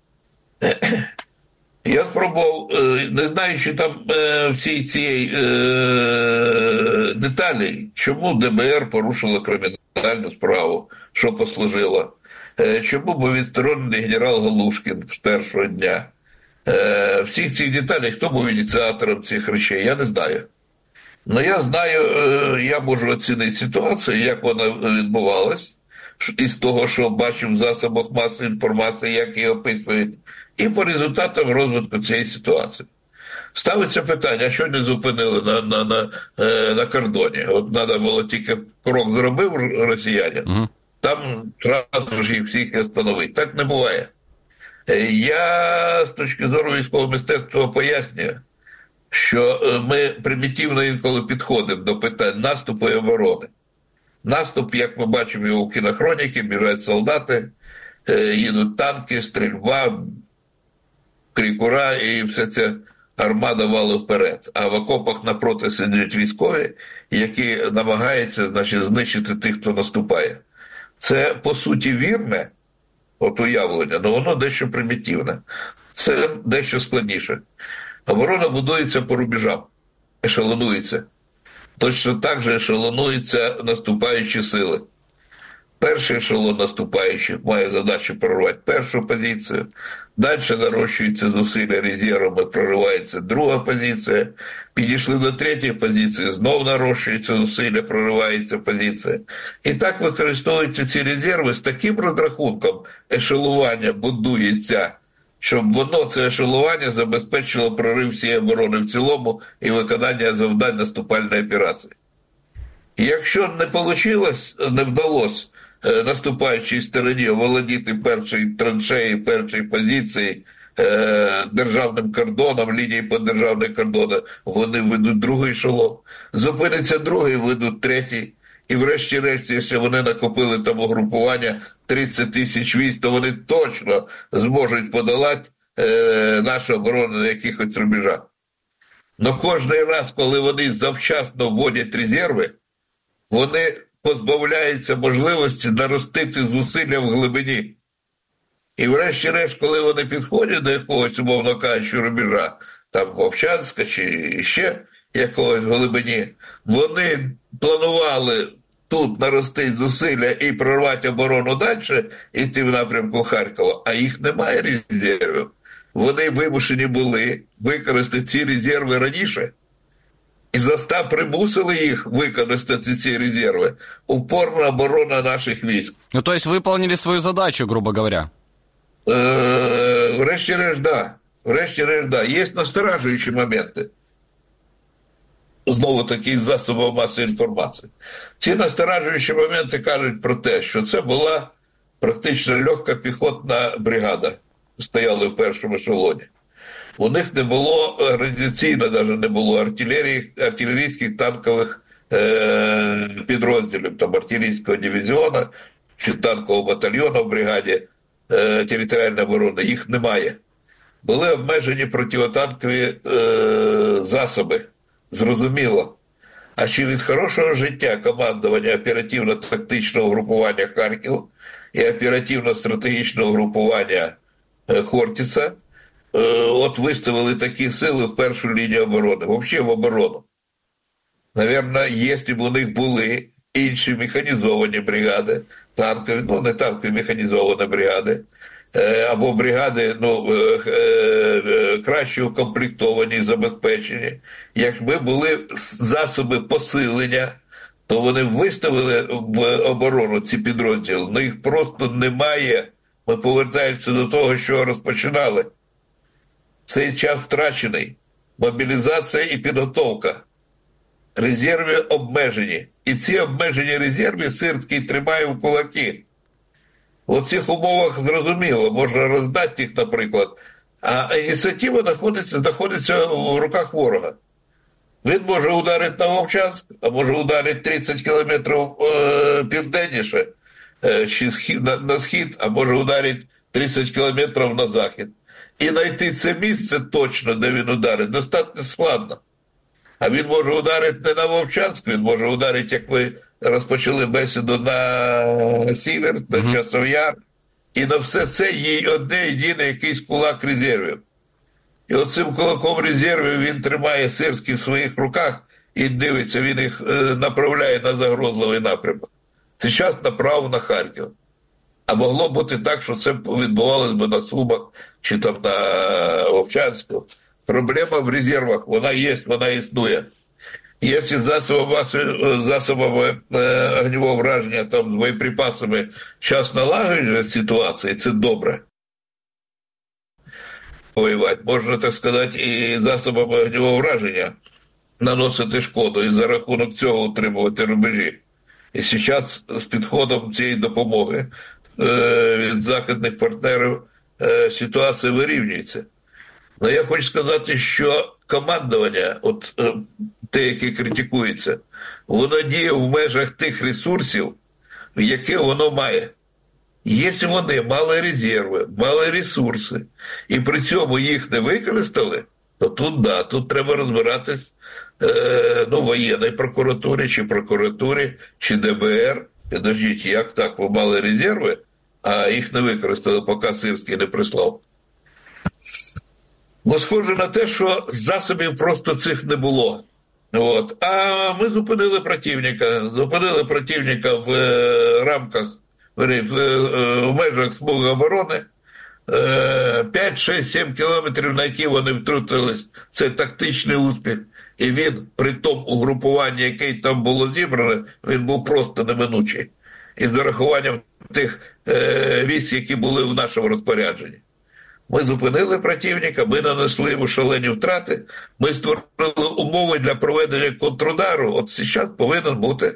Я спробував, не знаючи там всі цієї деталі, чому ДБР порушило кримінальну справу, що послужило, чому був відсторонений генерал Галушкін з першого дня. Всіх цих деталей, хто був ініціатором цих речей, я не знаю. Але я знаю, я можу оцінити ситуацію, як вона відбувалась, із того, що бачив в засобах масової інформації, як її описують, і по результатам розвитку цієї ситуації. Ставиться питання, що не зупинили на кордоні. От треба було тільки крок зробив росіянин, там одразу ж їх всіх встановити. Так не буває. Я з точки зору військового мистецтва пояснюю, що ми примітивно інколи підходимо до питань наступу і оборони. Наступ, як ми бачимо його у кінохроніки, біжать солдати, їдуть танки, стрільба, крикура і вся ця армада валить вперед. А в окопах напроти сидять військові, які намагаються, знищити тих, хто наступає. Це, по суті, вірне, уявлення, але воно дещо примітивне. Це дещо складніше. Оборона будується по рубежам, ешелонується. Точно так же ешелонуються наступаючі сили. Перший ешелон наступаючих має задачу прорвати першу позицію, далі нарощуються зусилля резервами, проривається друга позиція, підійшли до третьої позиції, знову нарощуються зусилля, проривається позиція. І так використовуються ці резерви з таким розрахунком ешелування будується щоб воно, це ешелонування, забезпечило прорив всієї оборони в цілому і виконання завдань наступальної операції. Якщо не вийшло, не вдалося наступаючій стороні оволодіти першої траншеї, першої позиції, державним кордоном, лінії по державним кордонам, вони ведуть другий ешелон. Зупиниться другий, ведуть третій. І врешті-решт, якщо вони накопили там угрупування 30 тисяч військ, то вони точно зможуть подолати нашу оборону на якихось рубежах. Но кожен раз, коли вони завчасно вводять резерви, вони позбавляються можливості наростити зусилля в глибині. І врешті-решт, коли вони підходять до якогось, умовно кажучи, рубежа, там Вовчанська чи ще якогось глибині, вони планували тут наростити зусилля і прорвати оборону далі, йти в напрямку Харкова, а їх немає резервів. Вони вимушені були використати ці резерви раніше. І застав примусили їх використати ці резерви. Упорна оборона наших військ. Ну, то есть выполнили свою задачу, грубо говоря? Врешті-решт, да. Врешті-решт, да. Є насторажуючі моменти. Знову-таки, засобів масової інформації. Ці насторажуючі моменти кажуть про те, що це була практично легка піхотна бригада. Стояли в першому ешелоні. У них не було, радіаційно навіть не було артилерійських танкових підрозділів, там артилерійського дивізіону чи танкового батальйону в бригаді територіальної оборони. Їх немає. Були обмежені противотанкові засоби. Зрозуміло. А чи від хорошого життя командування оперативно-тактичного групування Харків і оперативно-стратегічного групування Хортиця от виставили такі сили в першу лінію оборони, взагалі в оборону. Навірно, якщо б у них були інші механізовані бригади, танкові, ну не танкові, механізовані бригади, або бригади краще укомплектовані, забезпечені, якби були засоби посилення, то вони виставили в оборону ці підрозділи, але їх просто немає. Ми повертаємося до того, що розпочинали. Цей час втрачений. Мобілізація і підготовка. Резерви обмежені. І ці обмежені резерви Сирський тримає в кулаки. У цих умовах зрозуміло, можна роздати їх, наприклад, а ініціатива знаходиться в руках ворога. Він може ударити на Вовчанськ, а може ударити 30 кілометрів південніше, чи на схід, а може ударити 30 кілометрів на захід. І знайти це місце точно, де він ударить, достатньо складно. А він може ударити не на Вовчанськ, він може ударити, як ви розпочали бесіду, на Сіверськ, на Часов Яр. І на все це є одне єдине якийсь кулак резервів. І оцим кулаком резервів він тримає Сирський в своїх руках і дивиться, він їх направляє на загрозливий напрямок. Це час направив на Харків. А могло бути так, що це відбувалося б на Сумах чи там на Вовчанську. Проблема в резервах, вона є, вона існує. Якщо засобами огневого враження, там, з боєприпасами зараз налагоджують ситуацію, це добре. Воювати. Можна, так сказати, і засобами огневого враження наносити шкоду і за рахунок цього утримувати рубежі. І зараз з підходом цієї допомоги від західних партнерів ситуація вирівнюється. Але я хочу сказати, що командування, от те, яке критикується, воно діє в межах тих ресурсів, які воно має. Якщо вони мали резерви, мали ресурси, і при цьому їх не використали, то тут, да, тут треба розбиратись воєнній прокуратурі, чи ДБР. Підождіть, як так, ви мали резерви, а їх не використали, поки Сирський не прислав. Бо схоже на те, що засобів просто цих не було. От. А ми зупинили противника в рамках, в межах смуги оборони. 5, 6, 7 кілометрів, на які вони втрутились, це тактичний успіх. І він, при тому угрупуванні, яке там було зібране, він був просто неминучий. І з урахуванням тих військ, які були в нашому розпорядженні. Ми зупинили противника, ми нанесли йому шалені втрати, ми створили умови для проведення контрудару. От зараз повинен бути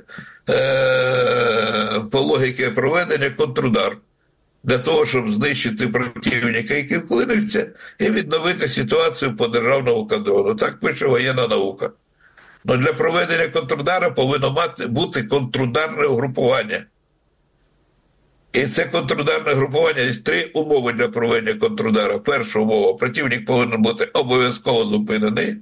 по логіці проведення контрудар. Для того, щоб знищити противника, який вклинився, і відновити ситуацію по державному кордону. Так пише воєнна наука. Но для проведення контрудара повинно бути контрударне угрупування. І це контрударне групування, є 3 умови для проведення контрудара. Перша умова – противник повинен бути обов'язково зупинений.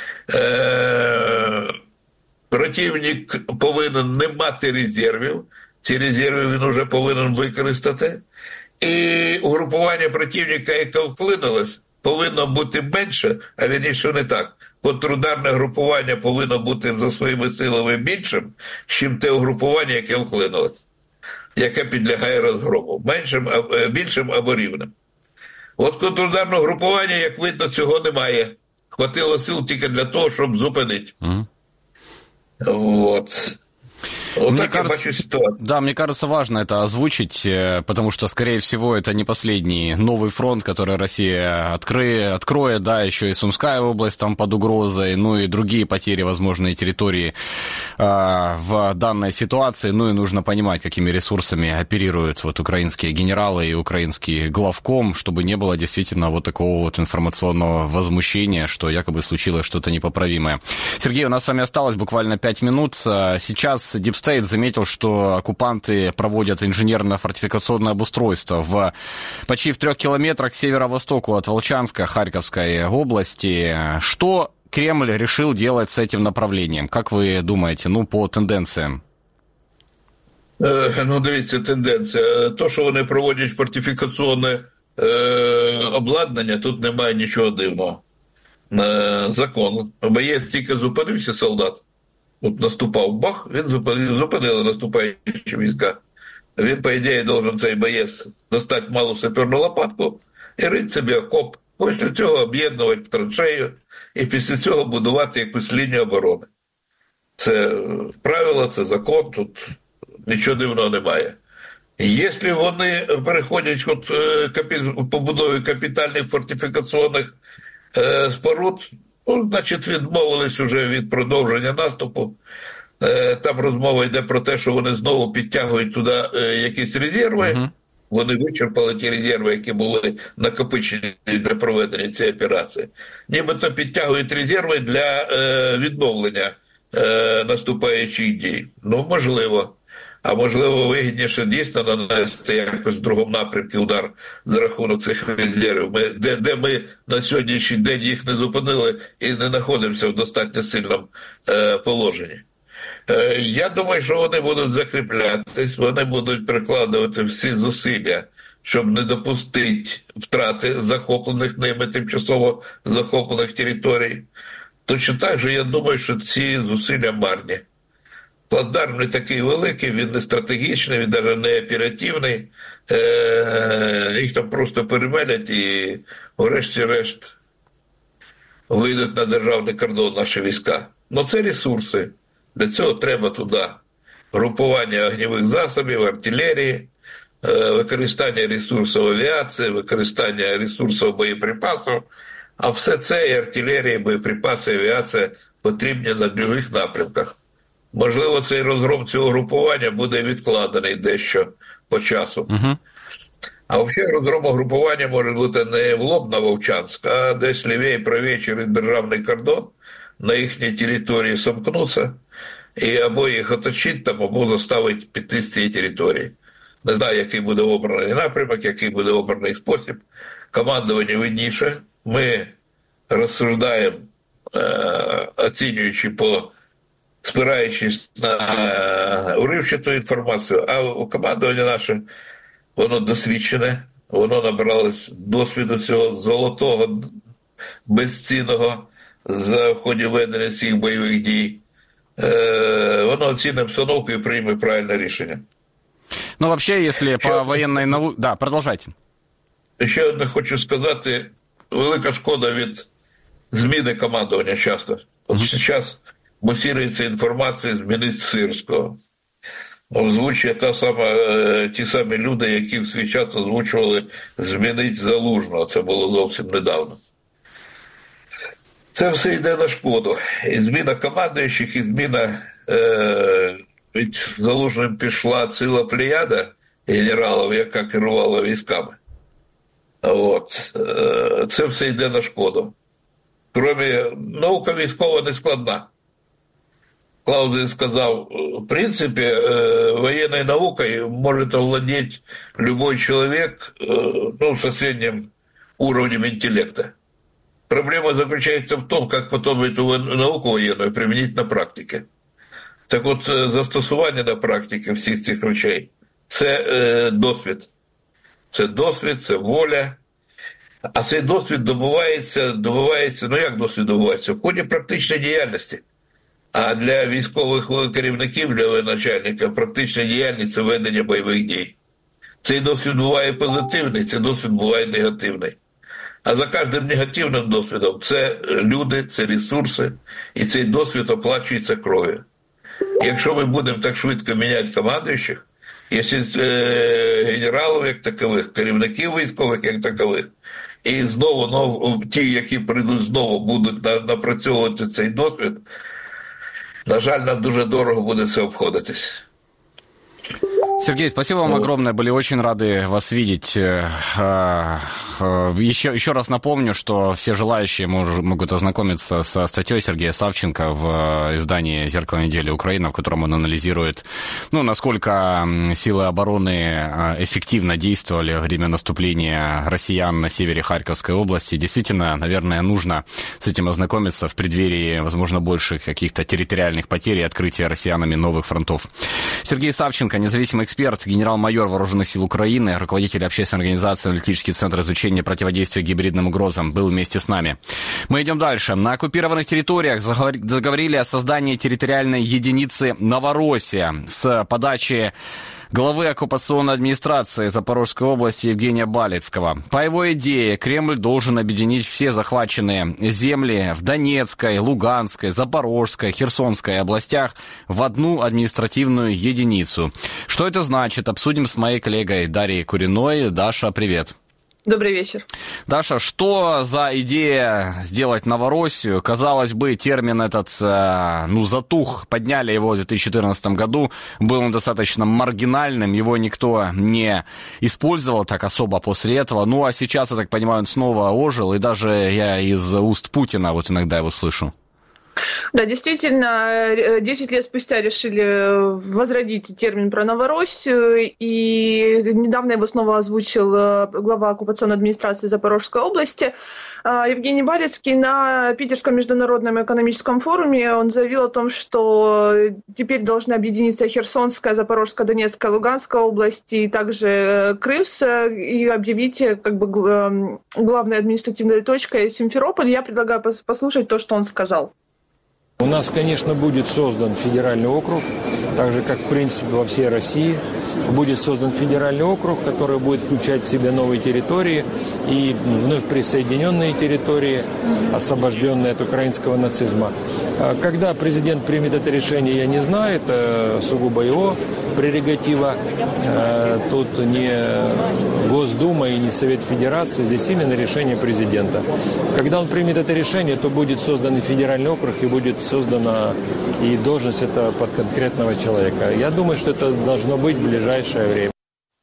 Противник повинен не мати резервів. Ці резерви він вже повинен використати. І угрупування противника, яке вклинилось, повинно бути менше, а вірніше не так. Контрударне групування повинно бути за своїми силами більшим, ніж те угрупування, яке вклинилось, яке підлягає розгрому, більшим або рівним. От контрударного групування, як видно, цього немає. Хватило сил тільки для того, щоб зупинити. Вот. Вот мне кажется, да, мне кажется, важно это озвучить, потому что, скорее всего, это не последний новый фронт, который Россия откроет, да, еще и Сумская область там под угрозой, ну и другие потери, возможные территории в данной ситуации, ну и нужно понимать, какими ресурсами оперируют вот украинские генералы и украинский главком, чтобы не было действительно вот такого вот информационного возмущения, что якобы случилось что-то непоправимое. Сергей, у нас с вами осталось буквально 5 минут. Сейчас Deep State заметил, что оккупанты проводят инженерно-фортификационное обустройство почти в 3 километрах к северо-востоку от Волчанска, Харьковской области. Что Кремль решил делать с этим направлением? Как вы думаете, по тенденціям? Дивіться, тенденція. То, що вони проводять фортифікаційне обладнання, тут немає нічого дивного. Закон. Боєць тільки зупинився, солдат. От наступав бах, він зупинили наступаючі війська. Він, по ідеї, должен цей боєць достати малу саперну лопатку і рити собі окоп. Після цього об'єднувати в траншею і після цього будувати якусь лінію оборони. Це правило, це закон, тут нічого дивного немає. Якщо вони переходять в побудові капітальних фортифікаційних споруд, значить, відмовились вже від продовження наступу. Там розмова йде про те, що вони знову підтягують туди якісь резерви. Вони вичерпали ті резерви, які були накопичені для проведення цієї операції. Нібито підтягують резерви для відновлення наступаючих дій. Можливо. А можливо, вигідніше дійсно нанести якось в другому напрямку удар за рахунок цих резервів, де ми на сьогоднішній день їх не зупинили і не знаходимося в достатньо сильному положенні. Я думаю, що вони будуть закріплятись, вони будуть прикладувати всі зусилля, щоб не допустити втрати захоплених ними, тимчасово захоплених територій. Точно так же, я думаю, що ці зусилля марні. Плацдарм не такий великий, він не стратегічний, він навіть не оперативний. Їх там просто перемелять і врешті-решт вийдуть на державний кордон наші війська. Це ресурси. Для цього треба туди групування огневих засобів, артилерії, використання ресурсів авіації, використання ресурсів боєприпасів. А все це і артилерія, боєприпаси, авіація потрібні на других напрямках. Можливо, цей розгром цього групування буде відкладений дещо по часу. А взагалі розгром групування може бути не в лоб на Вовчанськ, а десь лівіше, правіше через державний кордон, на їхній території сомкнуться, і або їх оточити там, або заставити піти з цієї території. Не знаю, який буде обраний напрямок, який буде обраний спосіб. Командування видніше. Ми розсуждаємо, оцінюючи спираючись на уривчату інформацію, а командування наше, воно досвідчене, воно набралось досвіду цього золотого, безцінного за в ході ведення цих бойових дій. Воно оцінить обстановку і прийме правильне рішення. Вообще, если по военной науке... Да, продолжайте. Ще одне хочу сказати, велика шкода від зміни командування часто. От зараз мусірується інформація змінити Сирського. озвучує ті самі люди, які в свій час озвучували змінити Залужного. Це було зовсім недавно. Це все йде на шкоду. І зміна командуючих, і зміна від Залужним пішла ціла плеяда генералів, яка керувала військами. Це все йде на шкоду. Крім, наука військова не складна. Клаудий сказав, в принципе, военной наукой может овладеть любой человек, со средним уровнем интеллекта. Проблема заключается в том, как потом эту науку военную применить на практике. Так от, застосування на практиці всіх цих речей – це досвід. Це досвід, це воля. А цей досвід добувається, як досвід добувається? В ході практичної діяльності. А для військових керівників, для воєначальника, практична діяльність – це ведення бойових дій. Цей досвід буває позитивний, цей досвід буває негативний. А за кожним негативним досвідом це люди, це ресурси, і цей досвід оплачується кров'ю. Якщо ми будемо так швидко міняти командуючих, якщо генералів як такових, керівників військових як такових, і знову ті, які прийдуть знову, будуть напрацьовувати цей досвід, на жаль, нам дуже дорого буде це обходитись. Сергей, спасибо вам огромное. Были очень рады вас видеть. Еще раз напомню, что все желающие могут ознакомиться со статьей Сергея Савченко в издании «Зеркало недели Украина», в котором он анализирует, насколько силы обороны эффективно действовали во время наступления россиян на севере Харьковской области. Действительно, наверное, нужно с этим ознакомиться в преддверии, возможно, больших каких-то территориальных потерь и открытия россиянами новых фронтов. Сергей Савченко, независимый эксперт, генерал-майор Вооруженных сил Украины, руководитель общественной организации «Аналитический центр изучения противодействия гибридным угрозам», был вместе с нами. Мы идем дальше. На оккупированных территориях заговорили о создании территориальной единицы Новороссия с подачи главы оккупационной администрации Запорожской области Евгения Балицкого. По его идее, Кремль должен объединить все захваченные земли в Донецкой, Луганской, Запорожской, Херсонской областях в одну административную единицу. Что это значит, обсудим с моей коллегой Дарьей Куриной. Даша, привет. Добрый вечер. Даша, что за идея сделать Новороссию? Казалось бы, термин этот, затух, подняли его в 2014 году, был он достаточно маргинальным, его никто не использовал так особо после этого. А сейчас, я так понимаю, он снова ожил, и даже я из уст Путина иногда его слышу. Да, действительно, 10 лет спустя решили возродить термин про Новороссию, и недавно его снова озвучил глава оккупационной администрации Запорожской области Евгений Балицкий на Питерском международном экономическом форуме. Он заявил о том, что теперь должны объединиться Херсонская, Запорожская, Донецкая, Луганская области, и также Крымская, и объявить главной административной точкой Симферополь. Я предлагаю послушать то, что он сказал. У нас, конечно, будет создан федеральный округ, так же, как, в принципе, во всей России. Будет создан федеральный округ, который будет включать в себя новые территории и вновь присоединенные территории, освобожденные от украинского нацизма. Когда президент примет это решение, я не знаю, это сугубо его прерогатива. Тут не Госдума и не Совет Федерации, здесь именно решение президента. Когда он примет это решение, то будет создан и федеральный округ, и будет создана и должность это под конкретного человека. Я думаю, что это должно быть в ближайшее время.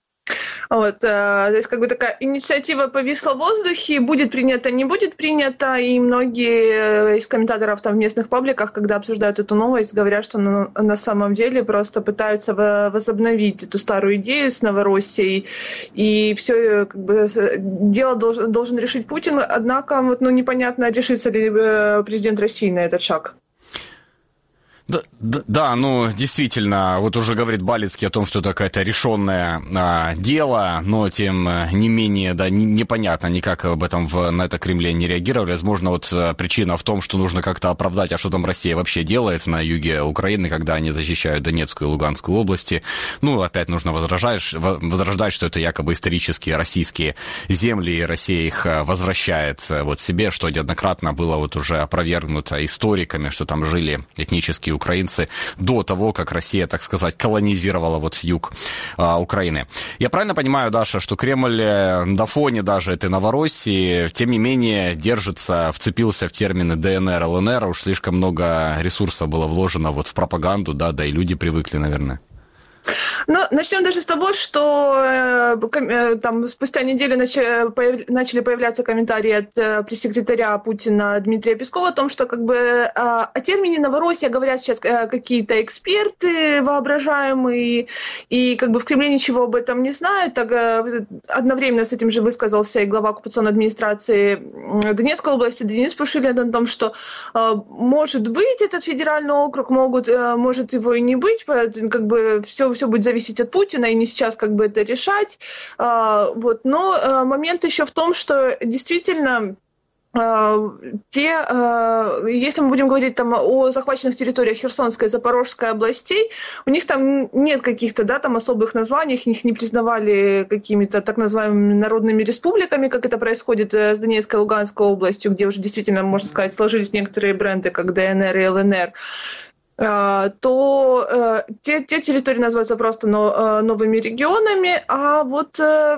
То есть такая инициатива повисла в воздухе, будет принята, не будет принята, и многие из комментаторов в местных пабликах, когда обсуждают эту новость, говорят, что на самом деле просто пытаются возобновить эту старую идею с Новороссией, и все дело должен решить Путин, однако непонятно, решится ли президент России на этот шаг. Да, действительно, уже говорит Балицкий о том, что это какое-то решенное дело, но тем не менее, непонятно никак об этом на это Кремле не реагировали. Возможно, причина в том, что нужно как-то оправдать, а что там Россия вообще делает на юге Украины, когда они защищают Донецкую и Луганскую области. Опять нужно возрождать, что это якобы исторические российские земли, и Россия их возвращает себе, что неоднократно было уже опровергнуто историками, что там жили этнические украинцы до того, как Россия, так сказать, колонизировала вот юг Украины. Я правильно понимаю, Даша, что Кремль на фоне даже этой Новороссии, тем не менее, держится, вцепился в термины ДНР, ЛНР, уж слишком много ресурсов было вложено вот в пропаганду, да и люди привыкли, наверное. Ну, начнем даже с того, что там спустя неделю начали появляться комментарии от пресс-секретаря Путина Дмитрия Пескова о том, что как бы о термине Новороссия говорят сейчас какие-то эксперты воображаемые, и как бы в Кремле ничего об этом не знают. Так, одновременно с этим же высказался и глава оккупационной администрации Донецкой области Денис Пушилин о том, что может быть этот федеральный округ, может его и не быть, как бы все будет зависеть от Путина, и не сейчас как бы это решать. Вот. Но момент еще в том, что действительно если мы будем говорить там о захваченных территориях Херсонской и Запорожской областей, у них там нет каких-то там особых названий, их не признавали какими-то так называемыми народными республиками, как это происходит с Донецкой и Луганской областью, где уже действительно, можно сказать, сложились некоторые бренды, как ДНР и ЛНР. То те территории называются просто новыми регионами, а вот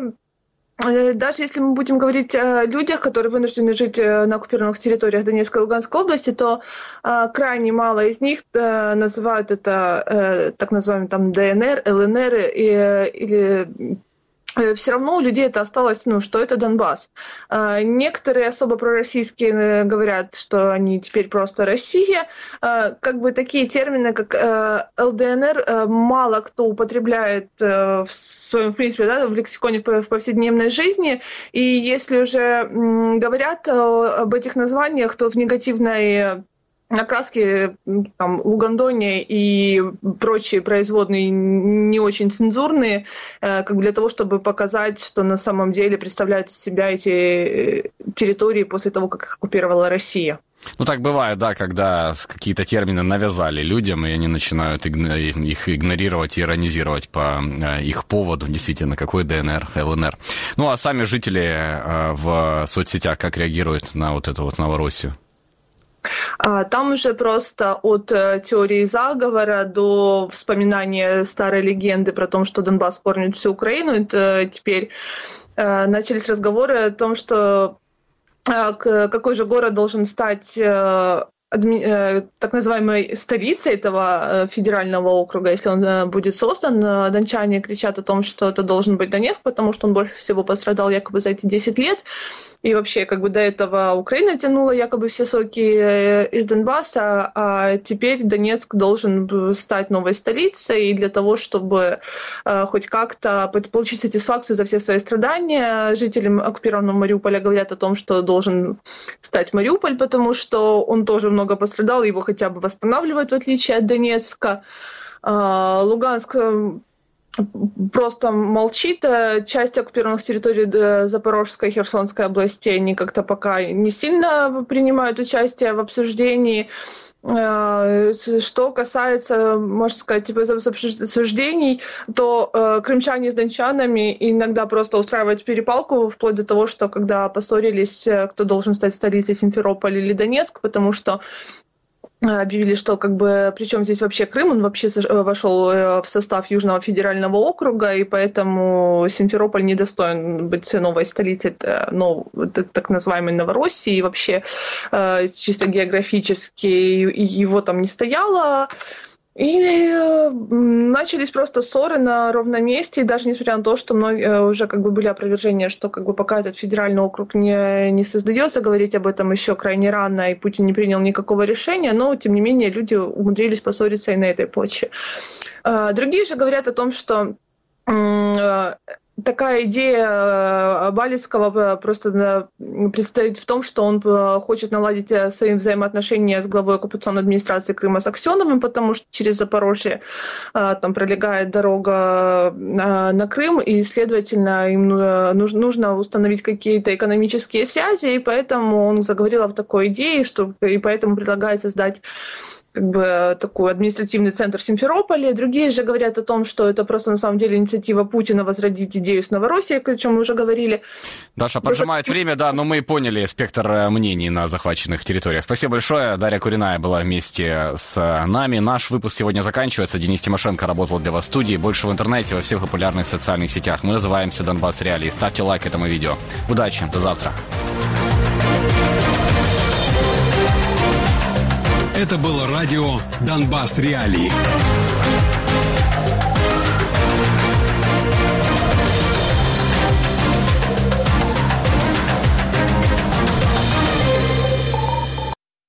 даже если мы будем говорить о людях, которые вынуждены жить на оккупированных территориях Донецкой и Луганской области, то крайне мало из них называют это так называемым там ДНР, ЛНР или... Все равно у людей это осталось, что это Донбасс. Некоторые особо пророссийские говорят, что они теперь просто Россия. Как бы такие термины, как ЛДНР, мало кто употребляет в своем, в принципе, в лексиконе в повседневной жизни. И если уже говорят об этих названиях, то в негативной окраски там, лугандония и прочие производные не очень цензурные, как бы для того, чтобы показать, что на самом деле представляют из себя эти территории после того, как их оккупировала Россия. Ну, так бывает, да, когда какие-то термины навязали людям, и они начинают их игнорировать и иронизировать по их поводу, действительно, какой ДНР, ЛНР. Ну, а сами жители в соцсетях как реагируют на вот эту вот Новороссию? Там уже просто от теории заговора до вспоминания старой легенды про то, что Донбасс кормит всю Украину. Это теперь начались разговоры о том, что какой же город должен стать так называемой столицей этого федерального округа, если он будет создан. Дончане кричат о том, что это должен быть Донецк, потому что он больше всего пострадал якобы за эти 10 лет. И вообще, как бы до этого Украина тянула якобы все соки из Донбасса, а теперь Донецк должен стать новой столицей. И для того, чтобы хоть как-то получить сатисфакцию за все свои страдания, жителям оккупированного Мариуполя говорят о том, что должен стать Мариуполь, потому что он тоже много пострадал, его хотя бы восстанавливают, в отличие от Донецка. Луганск просто молчит. Часть оккупированных территорий Запорожской и Херсонской областей, они как-то пока не сильно принимают участие в обсуждении. Что касается, можно сказать, обсуждений, то крымчане с дончанами иногда просто устраивают перепалку, вплоть до того, что когда поссорились, кто должен стать столицей, Симферополь или Донецк, потому что объявили, что как бы причем здесь вообще Крым, он вообще вошел в состав Южного федерального округа, и поэтому Симферополь не достоин быть новой столицей так называемой Новороссии, и вообще чисто географически его там не стояло. И начались просто ссоры на ровном месте, и даже несмотря на то, что уже как бы были опровержения, что как бы пока этот федеральный округ не создается, говорить об этом еще крайне рано, и Путин не принял никакого решения, но тем не менее люди умудрились поссориться и на этой почве. Другие же говорят о том, что такая идея Балицкого просто предстоит в том, что он хочет наладить свои взаимоотношения с главой оккупационной администрации Крыма с Аксеновым, потому что через Запорожье там пролегает дорога на Крым, и, следовательно, им нужно установить какие-то экономические связи, и поэтому он заговорил о такой идее, и поэтому предлагает создать такой административный центр в Симферополе. Другие же говорят о том, что это просто на самом деле инициатива Путина возродить идею с Новороссией, о чем мы уже говорили. Даша, поджимает время, да, но мы поняли спектр мнений на захваченных территориях. Спасибо большое. Дарья Куриная была вместе с нами. Наш выпуск сегодня заканчивается. Денис Тимошенко работал для вас в студии. Больше в интернете, во всех популярных социальных сетях. Мы называемся «Донбасс Реалии». Ставьте лайк этому видео. Удачи, до завтра. Это было радио «Донбасс Реалии».